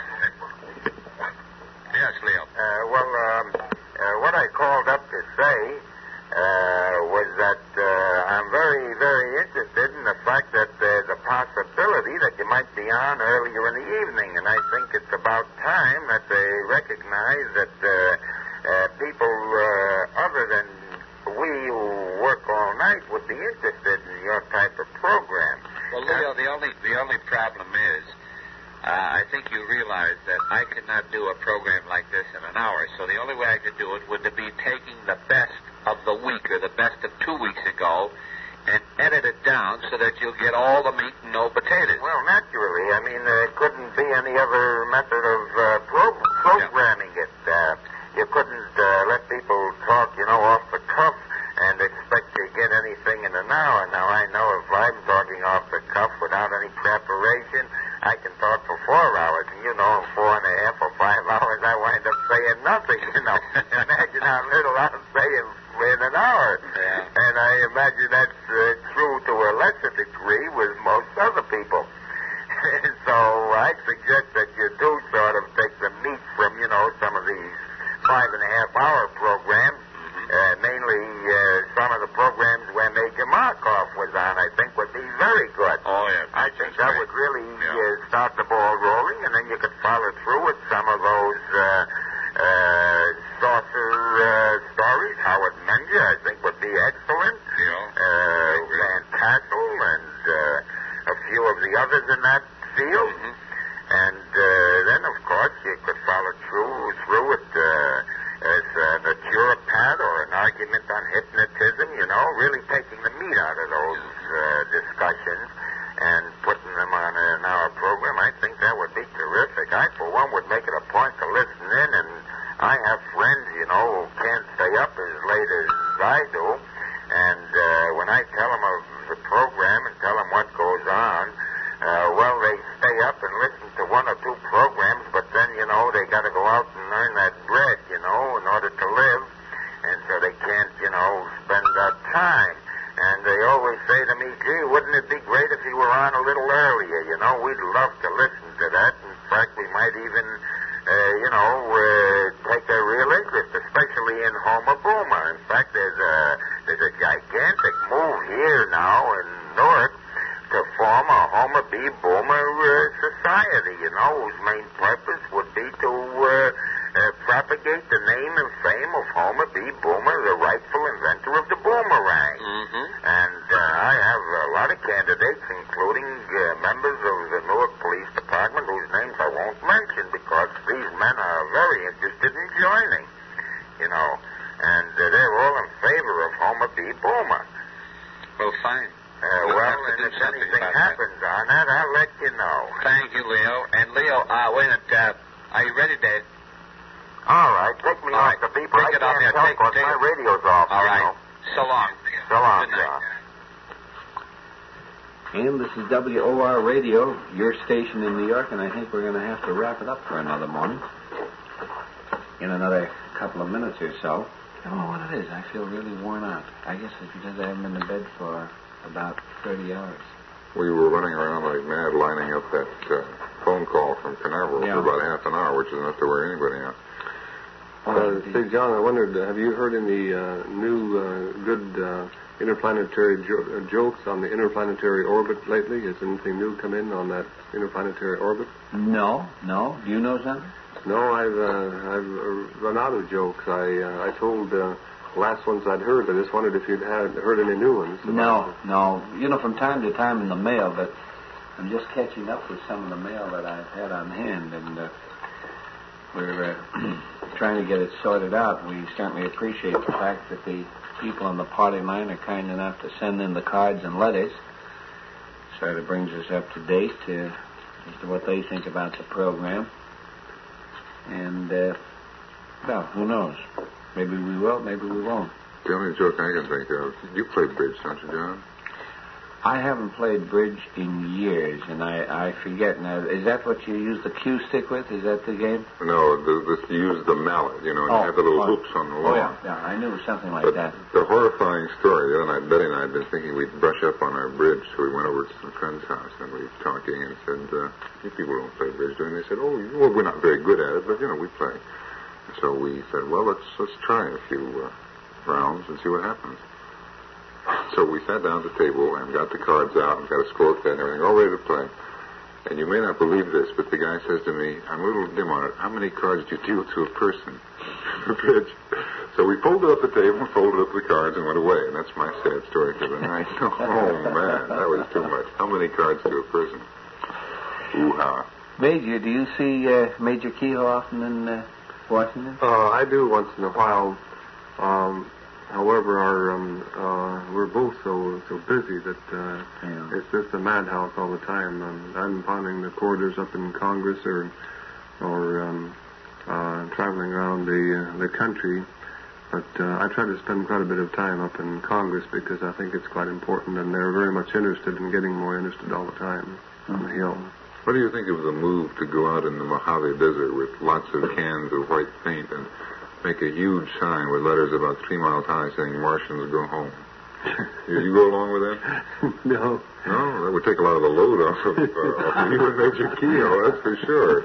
Yes, Leo.
What I called up to say was that I'm very, very interested in the fact that there's a possibility that you might be on earlier in the evening, and I think it's about time that they recognize that people other than we who work all night would be interested in your type of program.
Well, Leo, the only problem is, I think you realize that I could not do a program like this in an hour, so the only way I could do it would be taking the best of the week or the best of 2 weeks ago and edit it down so that you'll get all the meat and no potatoes.
Well, naturally. I mean, there couldn't be any other method of programming it. You couldn't let people talk, off the cuff and expect to get anything in an hour. Now, I know if I'm talking off the cuff without any preparation, I can talk for 4 hours. And, in 4.5 or 5 hours, I wind up saying nothing, Imagine how little I'm saying in an hour. Yeah. And I imagine that's true to a lesser degree with most other people. So I suggest that you do sort of take the meat from, some of these 5.5-hour programs, mainly some of the programs where Major Markov was on, I think would be very good.
Oh, yeah.
I think that would really start the ball rolling, and then you could follow through with some of those saucer stories. Howard Menger, I think, would be excellent. Van Tassel and a few of the others in that field. Mm-hmm. And then, of course, you could follow through with as a naturopath or an argument on hypnotism, really taking the meat out of those discussions and putting them on an hour program. I think that would be terrific. I, for one, would make it a point to listen in, and I have friends, who can't stay up as late as I do. And when I tell them of the program and tell them what goes on, well, they stay up and listen to one or two programs, but then, they got to go out and earn that bread, in order to live. And so they can't, spend that time. And they always say to me, gee, wouldn't it be great if you were on a little earlier? We'd love to listen to that. In fact, we might even, take a real interest, especially in Homer Boomer. In fact, there's a gigantic move here now in Newark to form a Homer B. Boomer society, whose main purpose would be to propagate the name and fame of Homer B. Boomer, the rightful inventor of the boomerang.
Mm-hmm.
And I have a lot of candidates, including members of the Newark Police Department, whose names I won't mention because these men are very interested in joining, and they're all in favor of Homer B. Boomer.
Well, fine.
Well, and if anything happens on that, I'll let you know.
Thank you, Leo. And Leo, wait a minute. Are you ready, Dave?
All right, take me off the beeper.
Take it off there.
My radio's off.
All right. So long.
So long,
Good night.
John.
And this is WOR Radio, your station in New York, and I think we're going to have to wrap it up for another morning. In another couple of minutes or so. I don't know what it is. I feel really worn out. I guess it's because I haven't been in bed for about 30 hours.
We were running around like mad lining up that phone call from Canaveral for about half an hour, which is enough to wear anybody out.
Say, John, I wondered, have you heard any new good interplanetary jokes on the interplanetary orbit lately? Has anything new come in on that interplanetary orbit?
No. Do you know something?
No, I've run out of jokes. I told last ones I'd heard. I just wondered if you'd heard any new ones.
No. From time to time in the mail, but I'm just catching up with some of the mail that I've had on hand, and we're trying to get it sorted out. We certainly appreciate the fact that the people on the party line are kind enough to send in the cards and letters. Sort of brings us up to date as to what they think about the program. And, who knows? Maybe we will, maybe we won't.
The only joke I can think of, you play bridge, don't you, John?
I haven't played bridge in years, and I forget now. Is that what you use the cue stick with? Is that the game?
No, you use the mallet, and you have the little hoops on the wall.
Oh, yeah, I knew something like that.
The horrifying story, the other night, Betty and I had been thinking we'd brush up on our bridge, so we went over to some friend's house, and we were talking, and said, you people don't play bridge, do you? And they said, well, we're not very good at it, but, we play. So we said, well, let's try a few rounds and see what happens. So we sat down at the table and got the cards out and got a scorecard and everything, all ready to play. And you may not believe this, but the guy says to me, I'm a little dim on it, how many cards do you deal to a person? Bridge. So we folded up the table, folded up the cards, and went away. And that's my sad story for the night. Oh, man, that was too much. How many cards to a person? Ooh-ha.
Major, do you see Major Kehoe often in Washington?
I do once in a while. However, we're both so busy that it's just a madhouse all the time. I'm pounding the corridors up in Congress or traveling around the country. But I try to spend quite a bit of time up in Congress because I think it's quite important, and they're very much interested in getting more interested all the time on the Hill.
What do you think of the move to go out in the Mojave Desert with lots of cans of white paint and make a huge sign with letters about 3 miles high saying Martians go home? You go along with that?
No.
No? That would take a lot of the load off of you and Major Kehoe, that's for sure.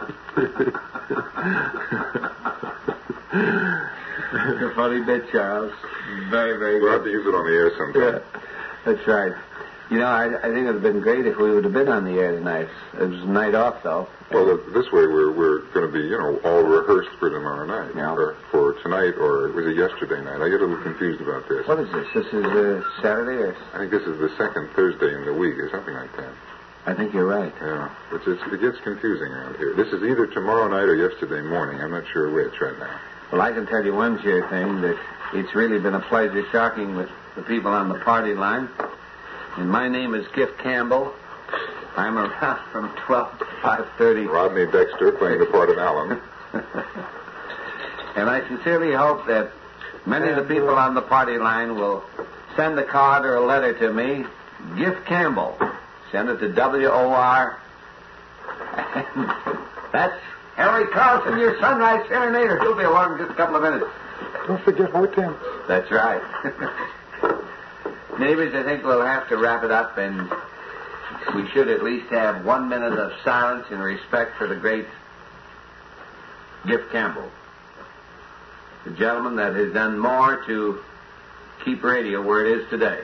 You're a funny bit, Charles. Very, very
We'll
good.
have to use it on the air sometime.
Yeah, that's right. I think it would have been great if we would have been on the air tonight. It was a night off, though.
Well, this way we're going to be, all rehearsed for tomorrow night.
Yeah.
Or for tonight, or was it yesterday night? I get a little confused about this.
What is this? This is Saturday, or?
I think this is the second Thursday in the week, or something like that.
I think you're right.
Yeah, it gets confusing around here. This is either tomorrow night or yesterday morning. I'm not sure which right now.
Well, I can tell you one sure thing, that it's really been a pleasure talking with the people on the party line. And my name is Gift Campbell. I'm around from 12 to 5:30.
Rodney Dexter playing the part of Alan.
And I sincerely hope that Many of the people on the party line will send a card or a letter to me. Gift Campbell. Send it to WOR. And that's Harry Carlson, your Sunrise Serenader. He'll be along in just a couple of minutes.
Don't forget Hortense.
That's right. Neighbors, I think we'll have to wrap it up, and we should at least have 1 minute of silence in respect for the great Gift Campbell, the gentleman that has done more to keep radio where it is today.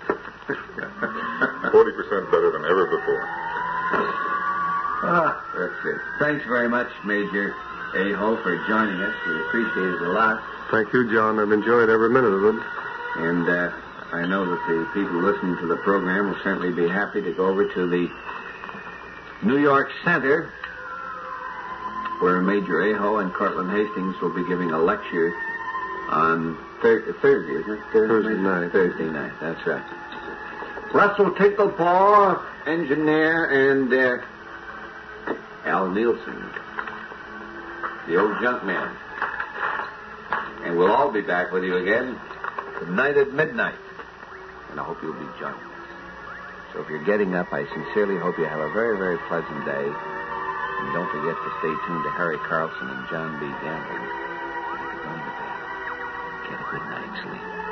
40% better than ever before.
That's good. Thanks very much, Major Aho, for joining us. We appreciate it a lot.
Thank you, John. I've enjoyed every minute of it.
And I know that the people listening to the program will certainly be happy to go over to the New York Center, where Major Aho and Cortland Hastings will be giving a lecture on Thursday, isn't it?
Thursday night.
Thursday night, that's right. Russell Ticklepaw, engineer, and Al Nielsen, the old junk man. And we'll all be back with you again tonight at midnight. And I hope you'll be joining us. So if you're getting up, I sincerely hope you have a very, very pleasant day. And don't forget to stay tuned to Harry Carlson and John B. Gambling. Get a good night's sleep.